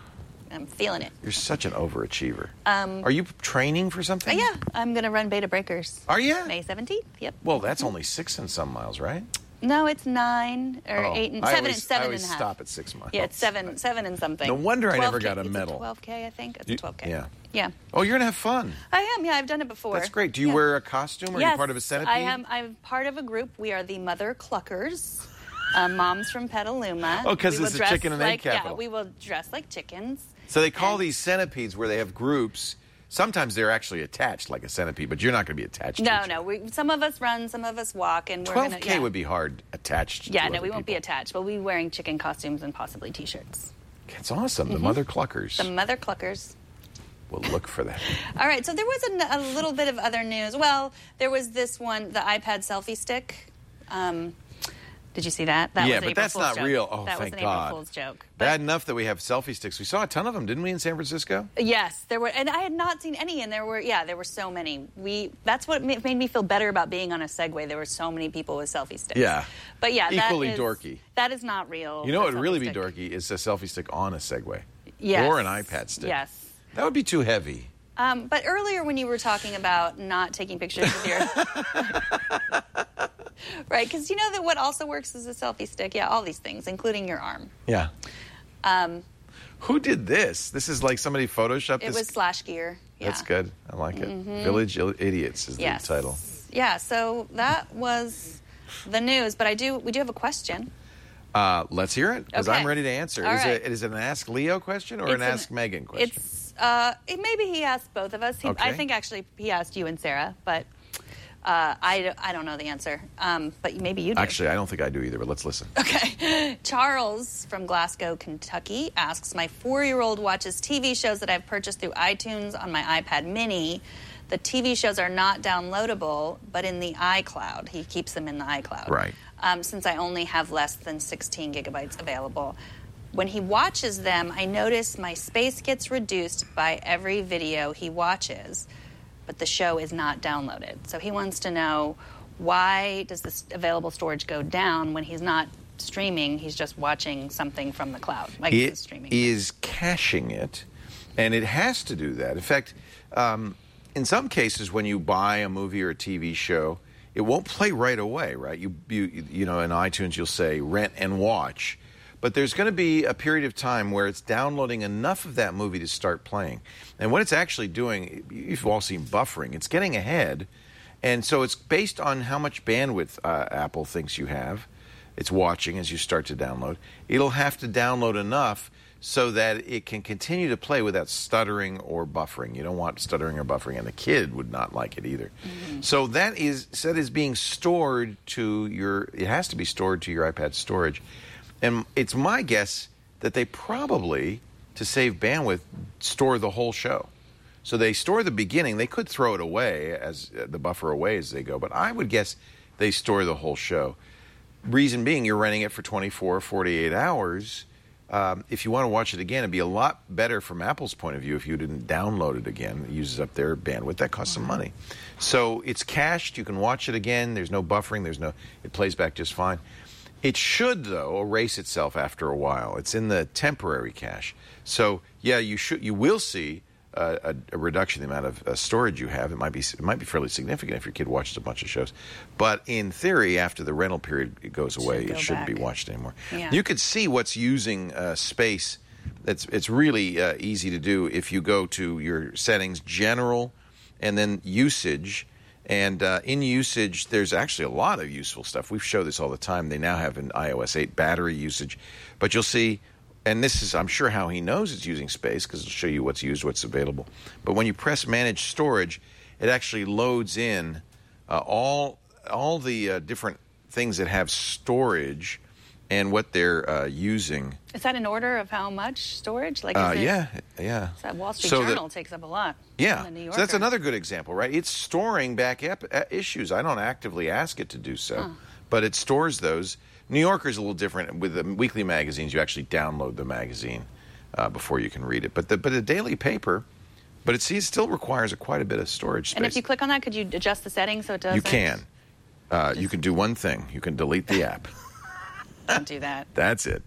I'm feeling it. You're such an overachiever. Um, are you training for Uh, something? yeah, I'm going to run Beta Breakers. Are you? May seventeenth. Yep. Well, that's only six and some miles, right? No, it's nine or Oh, eight and I seven always- and seven I always and a half. stop at six miles. Yeah, it's seven, seven and something. No wonder I never twelve K. got a It's medal. twelve K, I think. It's You- a twelve K. yeah. Yeah. Oh, you're gonna have fun. I am. Yeah, I've done it before. That's great. Do you Yeah. wear a costume or are yes, you part of a centipede? I am. I'm part of a group. We are the Mother Cluckers. Uh, moms from Petaluma. Oh, 'cause We will it's the dress chicken and egg like, capital. Yeah, we will dress like chickens. So they call And- these centipedes where they have groups. Sometimes they're actually attached like a centipede, but you're not going to be attached to No, each no. other. We, some of us run, some of us walk, and we're twelve gonna. K yeah. would be hard attached Yeah, to no, other we won't be people. attached, but we'll be wearing chicken costumes and possibly T-shirts. It's awesome. The Mother Cluckers. The Mother Cluckers. We'll look for that. All right, so there was a, a little bit of other news. Well, there was this one, the iPad selfie stick. Um, did you see that? That Yeah, was an but April that's Fool's not joke. real. Oh, that thank was an God. April Fool's joke. Bad enough that we have selfie sticks. We saw a ton of them, didn't we, in San Francisco? Yes, there were, and I had not seen any, and there were, yeah, there were so many. We that's what ma- made me feel better about being on a Segway. There were so many people with selfie sticks. Yeah. but yeah, that Equally is- dorky. That is not real. You know what a would really be selfie stick. dorky is a selfie stick on a Segway. Yes. Or an iPad stick. Yes. That would be too heavy. Um, but earlier when you were talking about not taking pictures with your... right, because you know that what also works is a selfie stick. Yeah, all these things, including your arm. Yeah. Um, Who did this? This is like somebody photoshopped it this. was Slash Gear. Yeah. That's good. I like it. Village Il- Idiots is Yes. the title. Yeah, so that was the news. But I do, we do have a question. Uh, let's hear it, because Okay. I'm ready to answer. All is, right. it, is it an Ask Leo question or It's an an- Ask Megan question? It's uh, it, maybe he asked both of us. He, Okay. I think actually he asked you and Sarah, but uh, I, I don't know the answer. Um, but maybe you do. Actually, I don't think I do either, but let's listen. Okay. Charles from Glasgow, Kentucky asks, my four-year-old watches T V shows that I've purchased through iTunes on my iPad mini. The T V shows are not downloadable, but in the iCloud. He keeps them in the iCloud. Right. Um, since I only have less than sixteen gigabytes available. When he watches them, I notice my space gets reduced by every video he watches, but the show is not downloaded. So he wants to know, why does this available storage go down when he's not streaming. He's just watching something from the cloud. Like It it's streaming. is caching it, and it has to do that. In fact, um, in some cases, when you buy a movie or a T V show, it won't play right away, right? You, you, you know, in iTunes, you'll say rent and watch. But there's going to be a period of time where it's downloading enough of that movie to start playing. And what it's actually doing, you've all seen buffering, it's getting ahead. And so it's based on how much bandwidth uh, Apple thinks you have. It's watching as you start to download. It'll have to download enough so that it can continue to play without stuttering or buffering. You don't want stuttering or buffering, and the kid would not like it either. Mm-hmm. So that is, so that is being stored to your, it has to be stored to your iPad storage. And it's my guess that they probably, to save bandwidth, store the whole show. So they store the beginning. They could throw it away, as uh, the buffer away as they go, but I would guess they store the whole show. Reason being, you're renting it for twenty-four or forty-eight hours. Um, if you want to watch it again, it'd be a lot better from Apple's point of view if you didn't download it again. It uses up their bandwidth. That costs some money. So it's cached. You can watch it again. There's no buffering. There's no. It plays back just fine. It should, though, erase itself after a while. It's in the temporary cache. So, yeah, you should. You will see uh, a, a reduction in the amount of uh, storage you have. It might be it might be fairly significant if your kid watches a bunch of shows. But in theory, after the rental period it goes away, Should go it shouldn't back. be watched anymore. Yeah. You could see what's using uh, space. It's it's really uh, easy to do if you go to your settings, general, and then usage. And uh, in usage, there's actually a lot of useful stuff. We show this all the time. They now have an i O S eight battery usage. But you'll see, and this is, I'm sure, how he knows it's using space, because it'll show you what's used, what's available. But when you press Manage Storage, it actually loads in uh, all, all the uh, different things that have storage and what they're uh, using. Is that in order of how much storage? Like, Uh, is it, yeah, yeah. so that Wall Street So the- Journal takes up a lot. Yeah, The New so Yorker. that's another good example, right? It's storing back ep- uh, issues. I don't actively ask it to do so, Huh. but it stores those. New Yorker's a little different. With the weekly magazines, you actually download the magazine uh, before you can read it. But the but a daily paper, but it, see, it still requires a, quite a bit of storage space. And if you click on that, could you adjust the settings so it doesn't? You can. Uh, you can do one thing. You can delete the app. Don't do that. That's it.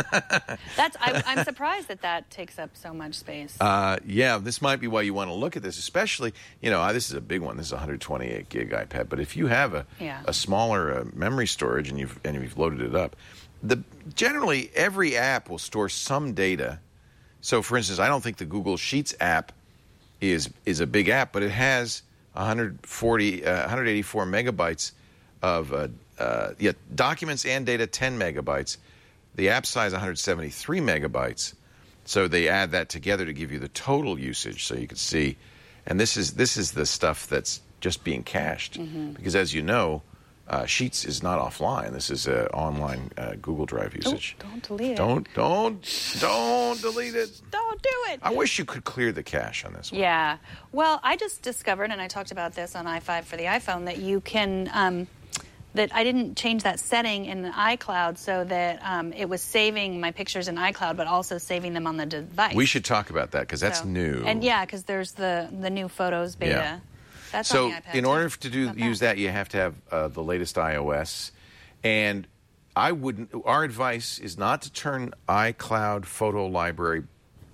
That's. I, I'm surprised that that takes up so much space. Uh, yeah, this might be why you want to look at this, especially, you know, this is a big one. This is a one hundred twenty-eight gig iPad. But if you have a, Yeah. a smaller uh, memory storage and you've, and you've loaded it up, the generally every app will store some data. So, for instance, I don't think the Google Sheets app is is a big app, but it has one hundred forty, uh, one hundred eighty-four megabytes of uh, uh, yeah, documents and data, ten megabytes. The app size, one hundred seventy-three megabytes. So they add that together to give you the total usage, so you can see. And this is this is the stuff that's just being cached, Mm-hmm. because as you know, uh, Sheets is not offline. This is uh, online uh, Google Drive usage. Don't, don't delete it. Don't don't don't delete it. Don't do it. I wish you could clear the cache on this one. Yeah. Well, I just discovered, and I talked about this on i five for the iPhone, that you can, um, that I didn't change that setting in iCloud so that um, it was saving my pictures in iCloud, but also saving them on the device. We should talk about that, because that's So- new. And yeah, because there's the, the new Photos beta. Yeah. That's So on the iPad in too. order to do Not use bad. that, you have to have uh, the latest iOS. And I wouldn't. Our advice is not to turn iCloud Photo Library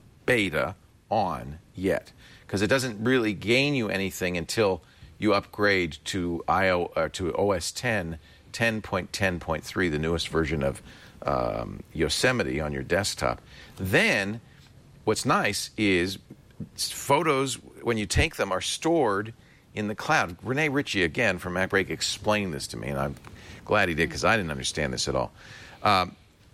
beta on yet, because it doesn't really gain you anything until you upgrade to I O uh, to O S ten, ten point ten point three, the newest version of um, Yosemite on your desktop. Then, what's nice is photos, when you take them, are stored in the cloud. Renee Ritchie, again, from MacBreak, explained this to me, and I'm glad he did, because I didn't understand this at all. Um,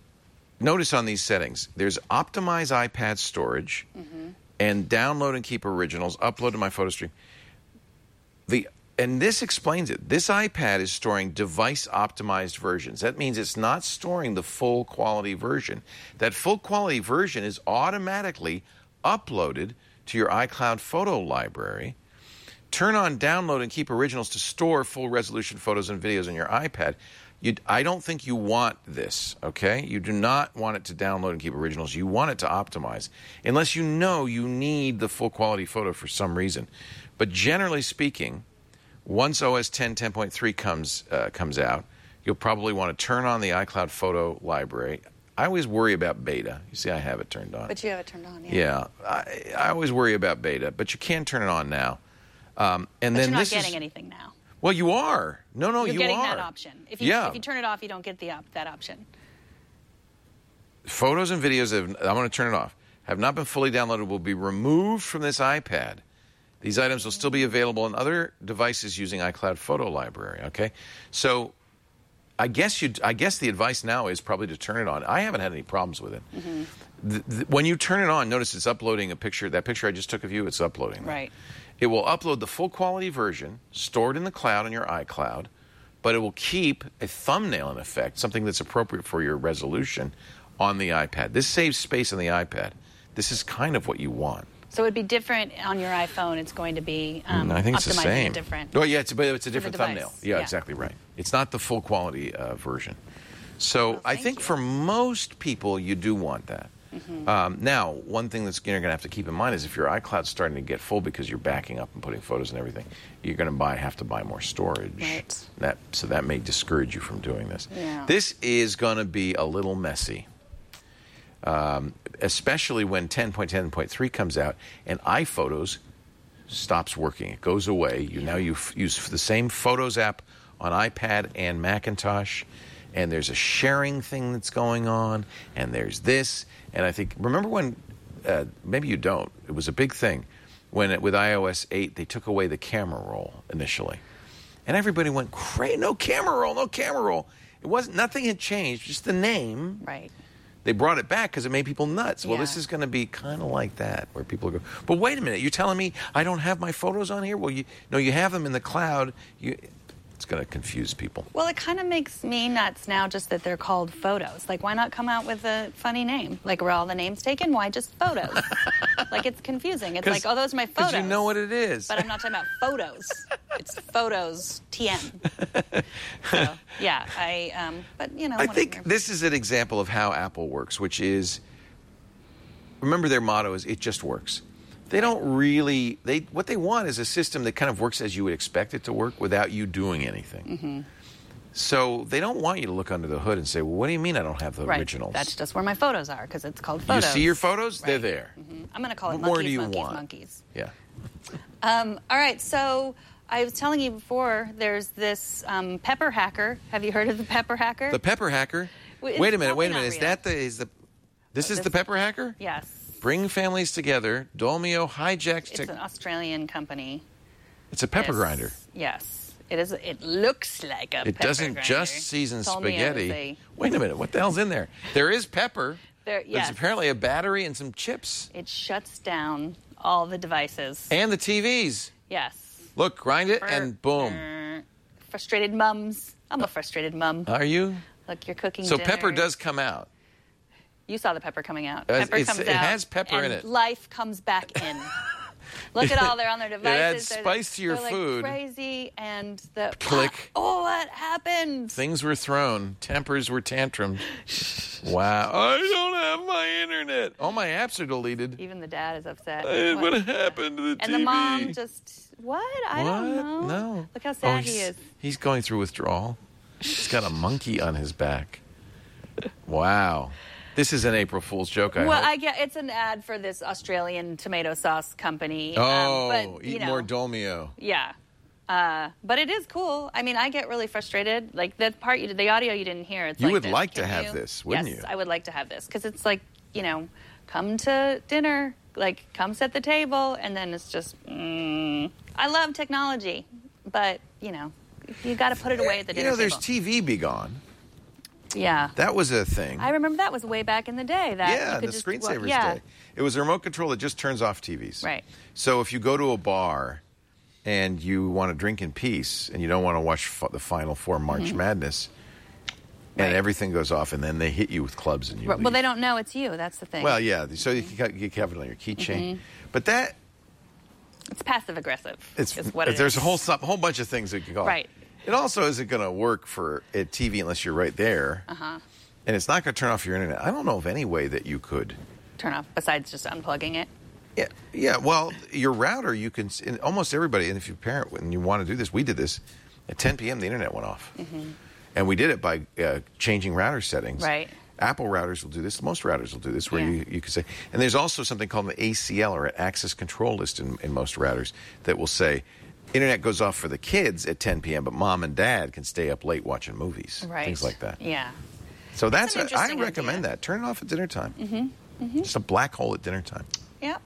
notice on these settings, there's optimize iPad storage, Mm-hmm. and download and keep originals, upload to my photo stream. The And this explains it. This iPad is storing device-optimized versions. That means it's not storing the full quality version. That full quality version is automatically uploaded to your iCloud photo library. Turn on download and keep originals to store full resolution photos and videos on your iPad. You, I don't think you want this, okay? You do not want it to download and keep originals. You want it to optimize, unless you know you need the full quality photo for some reason. But generally speaking, once O S ten, ten point three comes uh, comes out, you'll probably want to turn on the iCloud photo library. I always worry about beta. You see, I have it turned on. But you have it turned on, yeah. Yeah, I, I always worry about beta, but you can turn it on now. Um, and but then you're not this getting is, anything now. Well, you are. No, no, you're you getting are. that option. If you, yeah. if you turn it off, you don't get the op- that option. Photos and videos, have, I'm going to turn it off, have not been fully downloaded, will be removed from this iPad. These items will still be available on other devices using iCloud Photo Library, okay? So I guess you, I guess the advice now is probably to turn it on. I haven't had any problems with it. Mm-hmm. the, the, when you turn it on, notice it's uploading a picture. That picture I just took of you, it's uploading that. Right. It will upload the full quality version, stored in the cloud in your iCloud, but it will keep a thumbnail in effect, something that's appropriate for your resolution, on the iPad. This saves space on the iPad. This is kind of what you want. So it would be different on your iPhone. It's going to be um, I think it's the optimizing same. it different. Oh, yeah, it's, but it's a different device. thumbnail. Yeah, Yeah. exactly right. It's not the full quality uh, version. So Well, I thank think you. for most people, you do want that. Mm-hmm. Um, now, one thing that's you're going to have to keep in mind is if your iCloud's starting to get full because you're backing up and putting photos and everything, you're going to buy have to buy more storage. Right. That so that may discourage you from doing this. Yeah. This is going to be a little messy. Um, especially when ten point ten point three comes out and iPhotos stops working. It goes away. You now you f- use the same Photos app on iPad and Macintosh, and there's a sharing thing that's going on, and there's this. And I think, remember when, uh, maybe you don't, it was a big thing, when it, with iOS eight, they took away the camera roll initially. And everybody went, crazy, no camera roll, no camera roll. It wasn't, nothing had changed, just the name. Right. They brought it back because it made people nuts. Well, Yeah. this is going to be kind of like that, where people go, but wait a minute, you're telling me I don't have my photos on here? Well, you no, you have them in the cloud. You, it's going to confuse people. Well, it kind of makes me nuts now just that they're called photos. Like, why not come out with a funny name? Like, were all the names taken? Why just photos? Like, it's confusing. It's like, oh, those are my photos. Because you know what it is. But I'm not talking about photos. It's photos T M. So, yeah, I, um, but, you know. I whatever. think this is an example of how Apple works, which is, remember their motto is, it just works. They don't really, they what they want is a system that kind of works as you would expect it to work without you doing anything. Mm-hmm. So they don't want you to look under the hood and say, well, what do you mean I don't have the Right. originals? That's just where my photos are, because it's called you photos. see your photos? They're Right. there. Mhm. I'm going to call it What monkeys, more do you monkeys, want? monkeys. Yeah. Um, all right, so I was telling you before, there's this um, pepper hacker. Have you heard of the pepper hacker? The pepper hacker? Well, it's wait a minute, probably wait a minute. not Is real. that the, is the, this is this- the pepper hacker? Yes. Bring families together. Dolmio hijacks. It's Tech- an Australian company. it's a pepper Yes. grinder. Yes. It is. It looks like a It pepper doesn't grinder. just season Dolmio is spaghetti. a- Wait a minute, what the hell's in there? There is pepper. There- There's yes. apparently a battery and some chips. It shuts down all the devices. And the T Vs. Yes. Look, grind it and boom. Brr. Frustrated mums. I'm a frustrated mum. Are you? Look, you're cooking So dinner. pepper does come out. You saw the pepper coming out. Uh, Pepper it's- comes it out. has pepper in and it. life comes back in. Look at all they're on their devices. adds They're- spice to your they're, like, food. Crazy and the Click. Oh, what happened? Things were thrown. Tempers were tantrumed. Wow. I don't have my internet. All my apps are deleted. Even the dad is upset. Uh, What- What happened to the And T V? the mom just what? I What? don't know. No. Look how Oh, sad he he's- is. He's going through withdrawal. He's got a monkey on his back. Wow. This is an April Fool's joke, I Well, hope. I get it's an ad for this Australian tomato sauce company. Oh, um, but, you eat know, more Dolmio. Yeah. Uh, but it is cool. I mean, I get really frustrated. Like the part you did, the audio you didn't hear. It's You like would this. like to Can have you- this, wouldn't yes, you? I would like to have this because it's like, you know, come to dinner, like come set the table, and then it's just. Mm, I love technology, but you know, you got to put it away at the You dinner know, there's table. T V be gone. yeah. That was a thing. I remember that was way back in the day. That yeah, you could the just, screensaver's well, yeah. day. It was a remote control that just turns off T Vs. Right. So if you go to a bar and you want to drink in peace and you don't want to watch f- the Final Four March Madness, and Right. everything goes off, and then they hit you with clubs and you Well, leave. they don't know it's you. That's the thing. Well, yeah. So you can, you can have it on your keychain. But that, it's passive aggressive. it's, is what it there's is. a whole, some- whole bunch of things that you can call it. Right. It also isn't going to work for a T V unless you're right there. Uh-huh. And it's not going to turn off your internet. I don't know of any way that you could. turn off besides just unplugging it. Yeah, yeah. Well, your router, you can. And almost everybody, and if you're a parent, when you want to do this, we did this. At ten p.m., the internet went off, And we did it by uh, changing router settings. Right. Apple routers will do this. Most routers will do this, where Yeah. you, you can say, and there's also something called the A C L, or an access control list in, in most routers, that will say, internet goes off for the kids at ten p.m., but mom and dad can stay up late watching movies. Right. Things like that. Yeah. So that's, That's an a, I interesting recommend idea. that. Turn it off at dinner time. Mm-hmm. Mm-hmm. Just a black hole at dinner time. Yeah.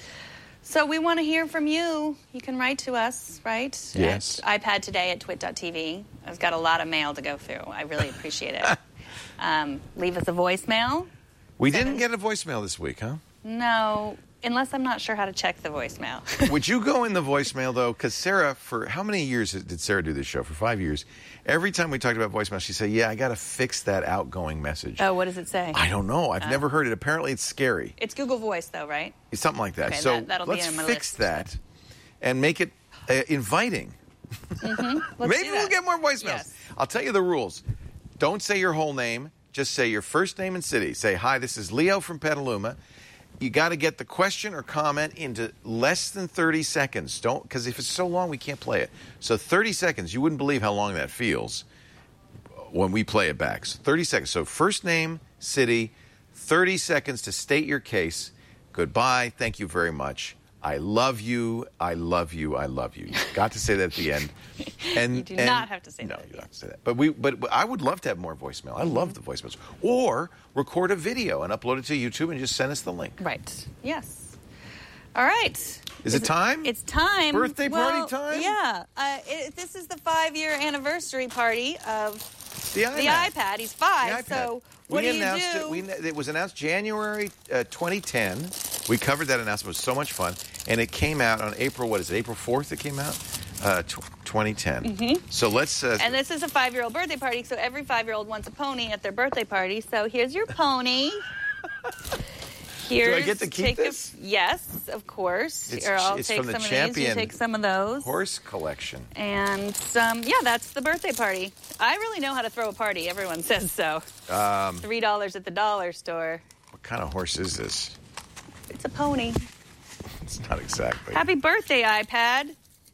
So we want to hear from you. You can write to us, right? Yes. At iPad Today at twit dot t v. I've got a lot of mail to go through. I really appreciate it. um, leave us a voicemail. We Seven- didn't get a voicemail this week, huh? No, unless I'm not sure how to check the voicemail. Would you go in the voicemail, though? Because Sarah, for how many years did Sarah do this show? For five years. Every time we talked about voicemail, she'd say, yeah, I got to fix that outgoing message. Oh, what does it say? I don't know. I've never heard it. Apparently, it's scary. It's Google Voice, though, right? It's something like that. Okay, so that- that'll be let's on my fix list. that and make it uh, inviting. Let's Maybe do we'll that. get more voicemails. Yes. I'll tell you the rules. Don't say your whole name. Just say your first name and city. Say, hi, this is Leo from Petaluma. You got to get the question or comment into less than thirty seconds. Don't, because if it's so long, we can't play it. So thirty seconds, you wouldn't believe how long that feels when we play it back. So thirty seconds. So first name, city, thirty seconds to state your case. Goodbye. Thank you very much. I love you. I love you. I love you. You've got to say that at the end. And You do and- not have to say no, that at you the don't have to say that. But we, but, but I would love to have more voicemail. I love the voicemails. Or record a video and upload it to YouTube and just send us the link. Right. Yes. All right. Is it time? It's time. Birthday party Well, time? Yeah. Uh, it, this is the five-year anniversary party of The the iPad. iPad. He's five. The iPad. So what we do you announced do? It, we, it was announced January uh, twenty ten. We covered that announcement. It was so much fun. And it came out on April, what is it, April fourth it came out? Uh, tw- twenty ten. Mm-hmm. So let's... Uh, And this is a five-year-old birthday party, so every five-year-old wants a pony at their birthday party. So here's your pony. Here's, Do I get to keep take this? A, yes, of course. It's Here, I'll ch- it's take from the some of these. You Champion take some of those. horse collection. And um, yeah, that's the birthday party. I really know how to throw a party. Everyone says so. Um, Three dollars at the dollar store. what kind of horse is this? It's a pony. It's not exactly. Happy birthday, iPad.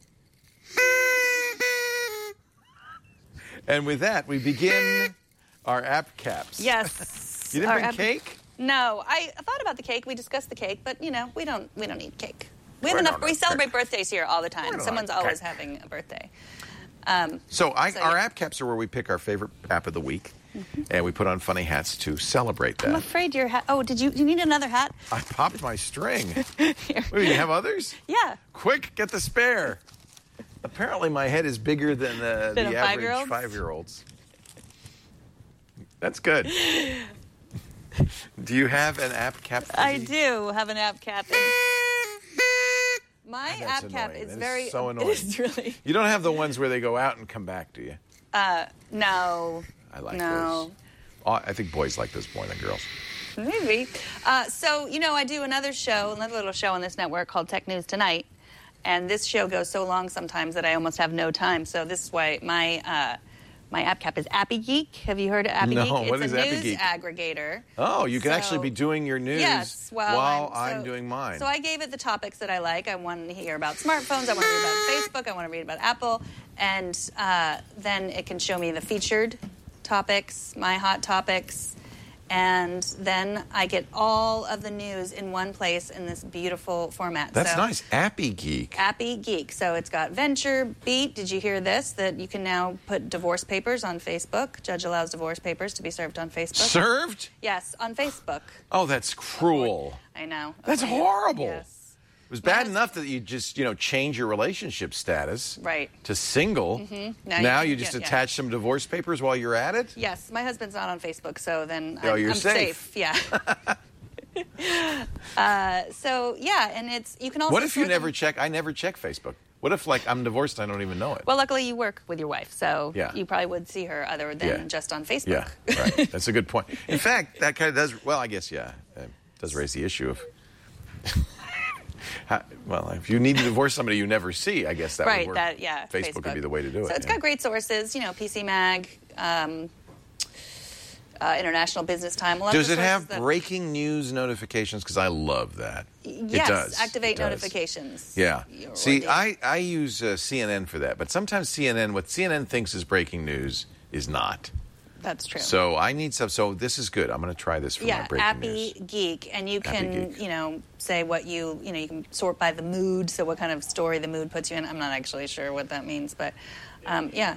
And with that, we begin our app caps. Yes. You didn't Our bring app- cake? No, I thought about the cake. We discussed the cake, but you know, we don't we don't need cake. We have We enough. don't We have celebrate cake. birthdays here all the We time. don't Someone's have always cake. having a birthday. Um, So, I, So, our yeah. app caps are where we pick our favorite app of the week, and we put on funny hats to celebrate I'm that. afraid your hat. Oh, did you? You need another hat? I popped my string. Here. Wait, you have others? Yeah. Quick, get the spare. Apparently, my head is bigger than the, Than the a average five-year-old's? five-year-olds. That's good. Do you have an app cap? For I the- do have an app cap. My That's app cap annoying. is That is very. so It annoying. is really. You don't have the ones where they go out and come back, do you? Uh, no. I like No. those. Oh, I think boys like those more than girls. Maybe. Uh, so, you know, I do another show, another little show on this network called Tech News Tonight. And this show goes so long sometimes that I almost have no time. So this is why my uh, my app cap is Appy Geek. Have you heard of Appy No, Geek? what it's is a Appy news Geek? aggregator. Oh, you can So- actually be doing your news Yes, while, while I'm, I'm so- doing mine. So I gave it the topics that I like. I want to hear about smartphones. I want to read about Facebook. I want to read about Apple. And uh, then it can show me the featured topics, my hot topics. And then I get all of the news in one place in this beautiful format. That's so, nice. Appy Geek. Appy Geek. So it's got Venture, Beat. Did you hear this? That you can now put divorce papers on Facebook. Judge allows divorce papers to be served on Facebook. Served? Yes, on Facebook. Oh, that's cruel. I know. That's Okay. horrible. Yes. It was bad husband- enough that you just, you know, change your relationship status Right. to single. Mm-hmm. Now, Now you, you just get- yeah. attach some divorce papers while you're at it? Yes, my husband's not on Facebook, so then Oh, I'm, you're I'm safe. Yeah. uh, so yeah, and it's you can also. What if you sort never them- check? I never check Facebook. What if, like, I'm divorced and I don't even know it? Well, luckily you work with your wife, so Yeah. you probably would see her other than Yeah. just on Facebook. Yeah, right. That's a good point. In fact, that kind of does, well, I guess, yeah, it does raise the issue of, how, well, if you need to divorce somebody you never see, I guess that right. would work. That yeah. Facebook, would be the way to do it. So it's yeah. got great sources, you know, P C Mag, um, uh, International Business Time. A lot of Does the it have sources that- breaking news notifications? Because I love that. Yes, it does. activate It does. notifications. Yeah. Or- See, or- I, I use uh, C N N for that, but sometimes C N N, what C N N thinks is breaking news, is not. That's true. So I need some. So this is good. I'm going to try this for yeah, my breaking Appy news. Geek, and you can, Geek. you know, say what you, you know, you can sort by the mood. So what kind of story the mood puts you in. I'm not actually sure what that means, but um, yeah.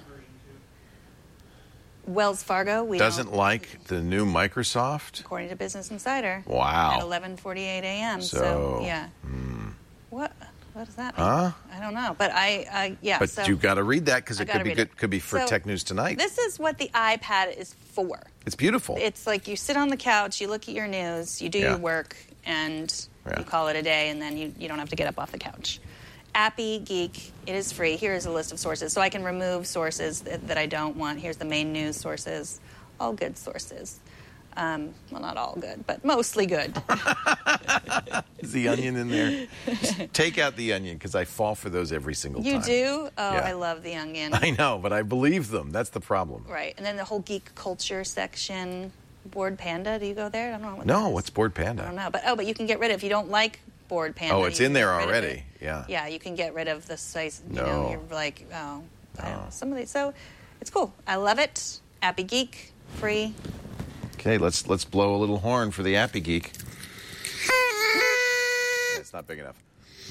Wells Fargo, we doesn't don't, like the new Microsoft. according to Business Insider. Wow. At eleven forty-eight a.m. So, So, yeah. Hmm. What? What does that mean? Huh? I don't know, but I, I yeah. But so you got to read that because I it gotta could be read good. it. Could be for So, Tech News Tonight. This is what the iPad is for. It's beautiful. It's like you sit on the couch, you look at your news, you do Yeah. your work, and Yeah. you call it a day, and then you, you don't have to get up off the couch. Appy Geek, it is free. Here is a list of sources. So I can remove sources that, that I don't want. Here's the main news sources. All good sources. Um, well, not all good, but mostly good. Is the onion in there? Just take out the onion because I fall for those every single You time. do? Oh, Yeah. I love the onion. I know, but I believe them. That's the problem. Right. And then the whole geek culture section. Board Panda, do you go there? I don't know what that No, is. what's Board I don't Panda? know. But oh, but you can get rid of, if you don't like Board Panda. Oh, it's you in can there get rid of already. it. Yeah. Yeah, you can get rid of the size. You No. know, you're like, oh, I don't know, some of these. So it's cool. I love it. Appy Geek, free. Okay, let's let's blow a little horn for the Appy Geek. It's not big enough.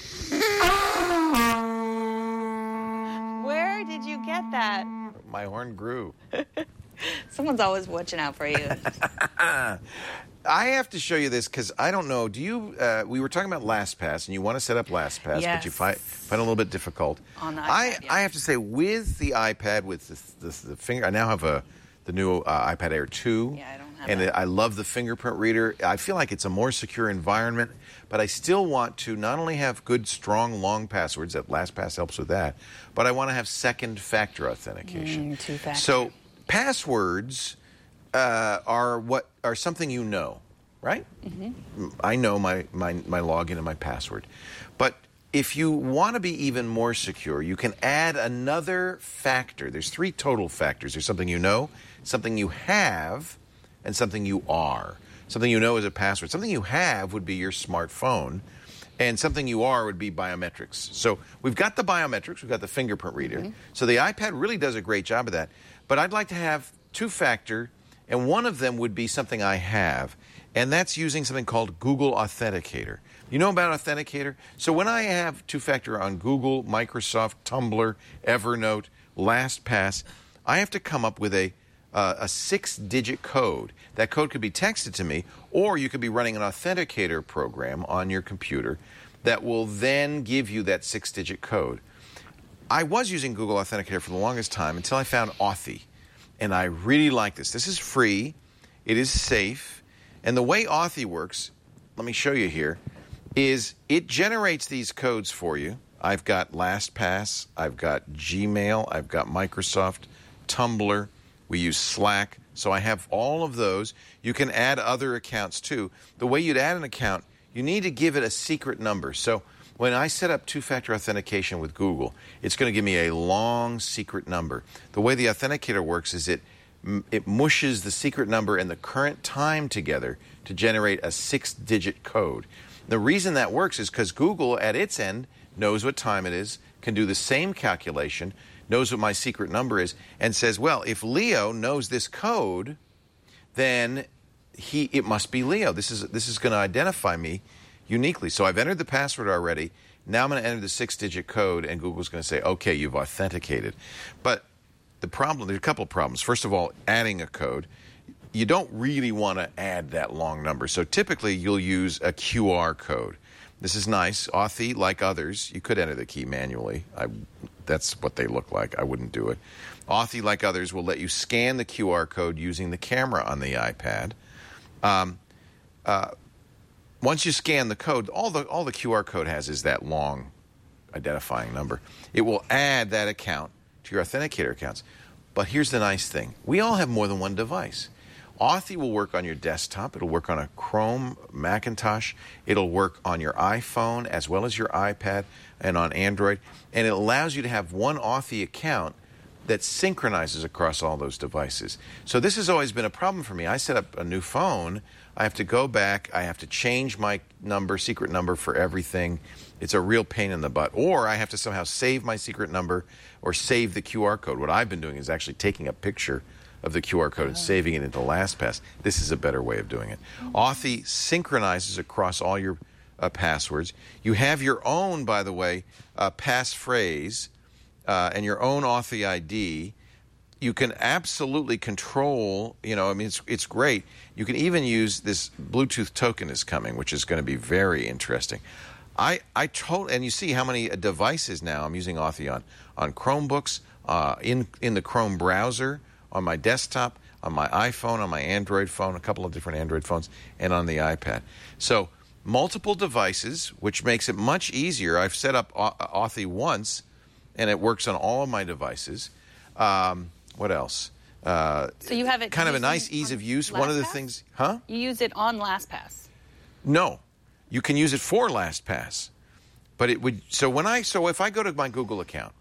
Where did you get that? My horn grew. Someone's always watching out for you. I have to show you this because I don't know. Do you? Uh, we were talking about LastPass, and you want to set up LastPass, Yes. but you find find it a little bit difficult. On the I iPad, yeah. I have to say, with the iPad, with the, the, the finger, I now have a the new uh, iPad Air two. Yeah, I don't have and that. it, I love the fingerprint reader. I feel like it's a more secure environment, but I still want to not only have good, strong, long passwords. That LastPass helps with that, but I want to have second-factor authentication. Mm, two-factor. So passwords uh, are what are something you know, right? Mm-hmm. I know my, my, my login and my password. But if you want to be even more secure, you can add another factor. There's three total factors. There's something you know, something you have, and something you are. Something you know is a password. Something you have would be your smartphone, and something you are would be biometrics. So we've got the biometrics, we've got the fingerprint reader. Mm-hmm. So the iPad really does a great job of that. But I'd like to have two-factor, and one of them would be something I have, and that's using something called Google Authenticator. You know about Authenticator? So when I have two-factor on Google, Microsoft, Tumblr, Evernote, LastPass, I have to come up with a uh, a six-digit code. That code could be texted to me, or you could be running an Authenticator program on your computer that will then give you that six-digit code. I was using Google Authenticator for the longest time until I found Authy, and I really like this. This is free. It is safe. And the way Authy works, let me show you here, is it generates these codes for you. I've got LastPass, I've got Gmail, I've got Microsoft, Tumblr, we use Slack, so I have all of those. You can add other accounts too. The way you'd add an account, you need to give it a secret number. So when I set up two-factor authentication with Google, it's going to give me a long secret number. The way the Authenticator works is it it mushes the secret number and the current time together to generate a six-digit code. The reason that works is because Google, at its end, knows what time it is, can do the same calculation, knows what my secret number is, and says, well, if Leo knows this code, then he it must be Leo. This is this is going to identify me uniquely. So I've entered the password already. Now I'm going to enter the six-digit code, and Google's going to say, okay, you've authenticated. But the problem, there's a couple of problems. First of all, adding a code. You don't really want to add that long number. So typically you'll use a Q R code. This is nice. Authy, like others, you could enter the key manually. I, that's what they look like. I wouldn't do it. Authy, like others, will let you scan the Q R code using the camera on the iPad. Um, uh, once you scan the code, all the all the Q R code has is that long identifying number. It will add that account to your Authenticator accounts. But here's the nice thing. We all have more than one device. Authy will work on your desktop. It'll work on a Chrome, Macintosh. It'll work on your iPhone as well as your iPad and on Android. And it allows you to have one Authy account that synchronizes across all those devices. So this has always been a problem for me. I set up a new phone. I have to go back. I have to change my number, secret number for everything. It's a real pain in the butt. Or I have to somehow save my secret number or save the Q R code. What I've been doing is actually taking a picture of the Q R code and saving it into LastPass. This is a better way of doing it. Authy synchronizes across all your uh, passwords. You have your own, by the way, uh, passphrase uh, and your own Authy I D. You can absolutely control, you know, I mean, it's, it's great. You can even use this Bluetooth token is coming, which is going to be very interesting. I, I told, and you see how many devices now I'm using Authy on. On Chromebooks, uh, in, in the Chrome browser, on my desktop, on my iPhone, on my Android phone, a couple of different Android phones, and on the iPad. So multiple devices, which makes it much easier. I've set up Authy once, and it works on all of my devices. Um, what else? Uh, so you have it kind of a nice ease of use. One of the things, huh? You use it on LastPass. No, you can use it for LastPass, but it would. So when I so if I go to my Google account,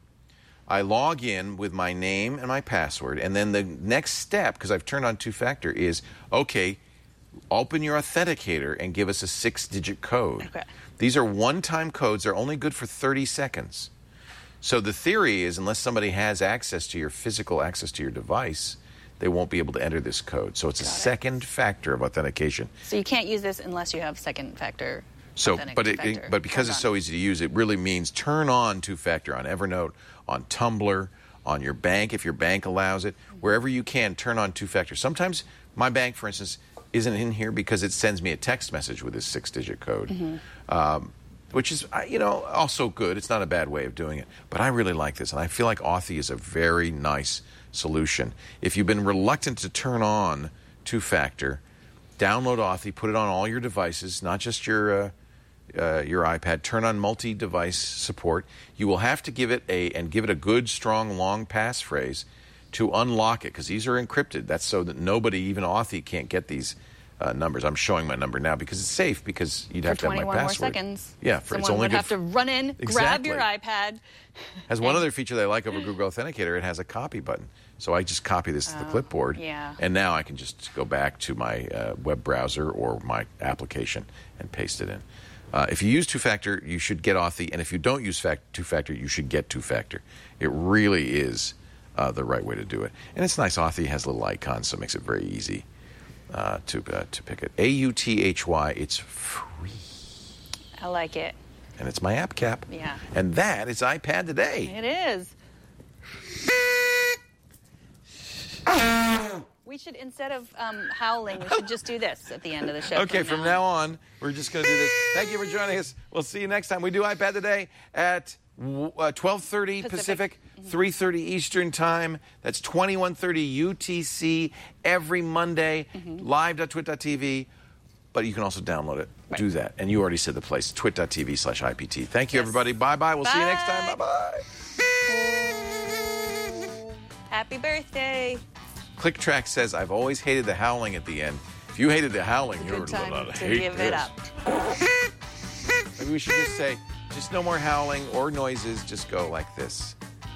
I log in with my name and my password, and then the next step, because I've turned on two-factor, is, okay, open your authenticator and give us a six-digit code. Okay. These are one-time codes. They're only good for thirty seconds. So the theory is, unless somebody has access to your physical access to your device, they won't be able to enter this code. So it's Got a it. second factor of authentication. So you can't use this unless you have second factor. So, but it, factor. it, but because Hold it's on. so easy to use, it really means turn on two-factor on Evernote, on Tumblr, on your bank if your bank allows it, wherever you can, turn on two-factor. Sometimes my bank, for instance, isn't in here because it sends me a text message with this six-digit code, Mm-hmm. um, which is, you know, also good. It's not a bad way of doing it, but I really like this, and I feel like Authy is a very nice solution. If you've been reluctant to turn on two-factor, download Authy, put it on all your devices, not just your. Uh, Uh, your iPad, turn on multi-device support. You will have to give it a and give it a good, strong, long passphrase to unlock it, because these are encrypted. That's so that nobody, even Authy, can't get these uh, numbers. I'm showing my number now because it's safe, because you'd have For to have my twenty-one more password. seconds. Yeah, for, Someone it's only would good have for, to run in, grab your Exactly. iPad. Has one other feature that I like over Google Authenticator. It has a copy button. So I just copy this to the clipboard, yeah. and now I can just go back to my uh, web browser or my application and paste it in. Uh, if you use two-factor, you should get Authy, and if you don't use fact- two-factor, you should get two-factor. It really is uh, the right way to do it. And it's nice. Authy has little icons, so it makes it very easy uh, to uh, to pick it. A U T H Y, it's free. I like it. And it's my app cap. Yeah. And that is iPad Today. It is. We should, instead of um, howling, we should just do this at the end of the show. Okay, from now on, we're just going to do this. Thank you for joining us. We'll see you next time. We do iPad Today at uh, twelve thirty Pacific, Pacific. three thirty Eastern Time. That's twenty-one thirty U T C every Monday, Mm-hmm. live dot twit dot t v. But you can also download it. Right. Do that. And you already said the place, twit dot t v slash I P T. Thank you, Yes. everybody. Bye-bye. We'll see you next time. Bye. Bye-bye. Happy birthday. ClickTrack says, I've always hated the howling at the end. If you hated the howling, you're Good time gonna to hate give this. it up. Maybe we should just say, just no more howling or noises. Just go like this.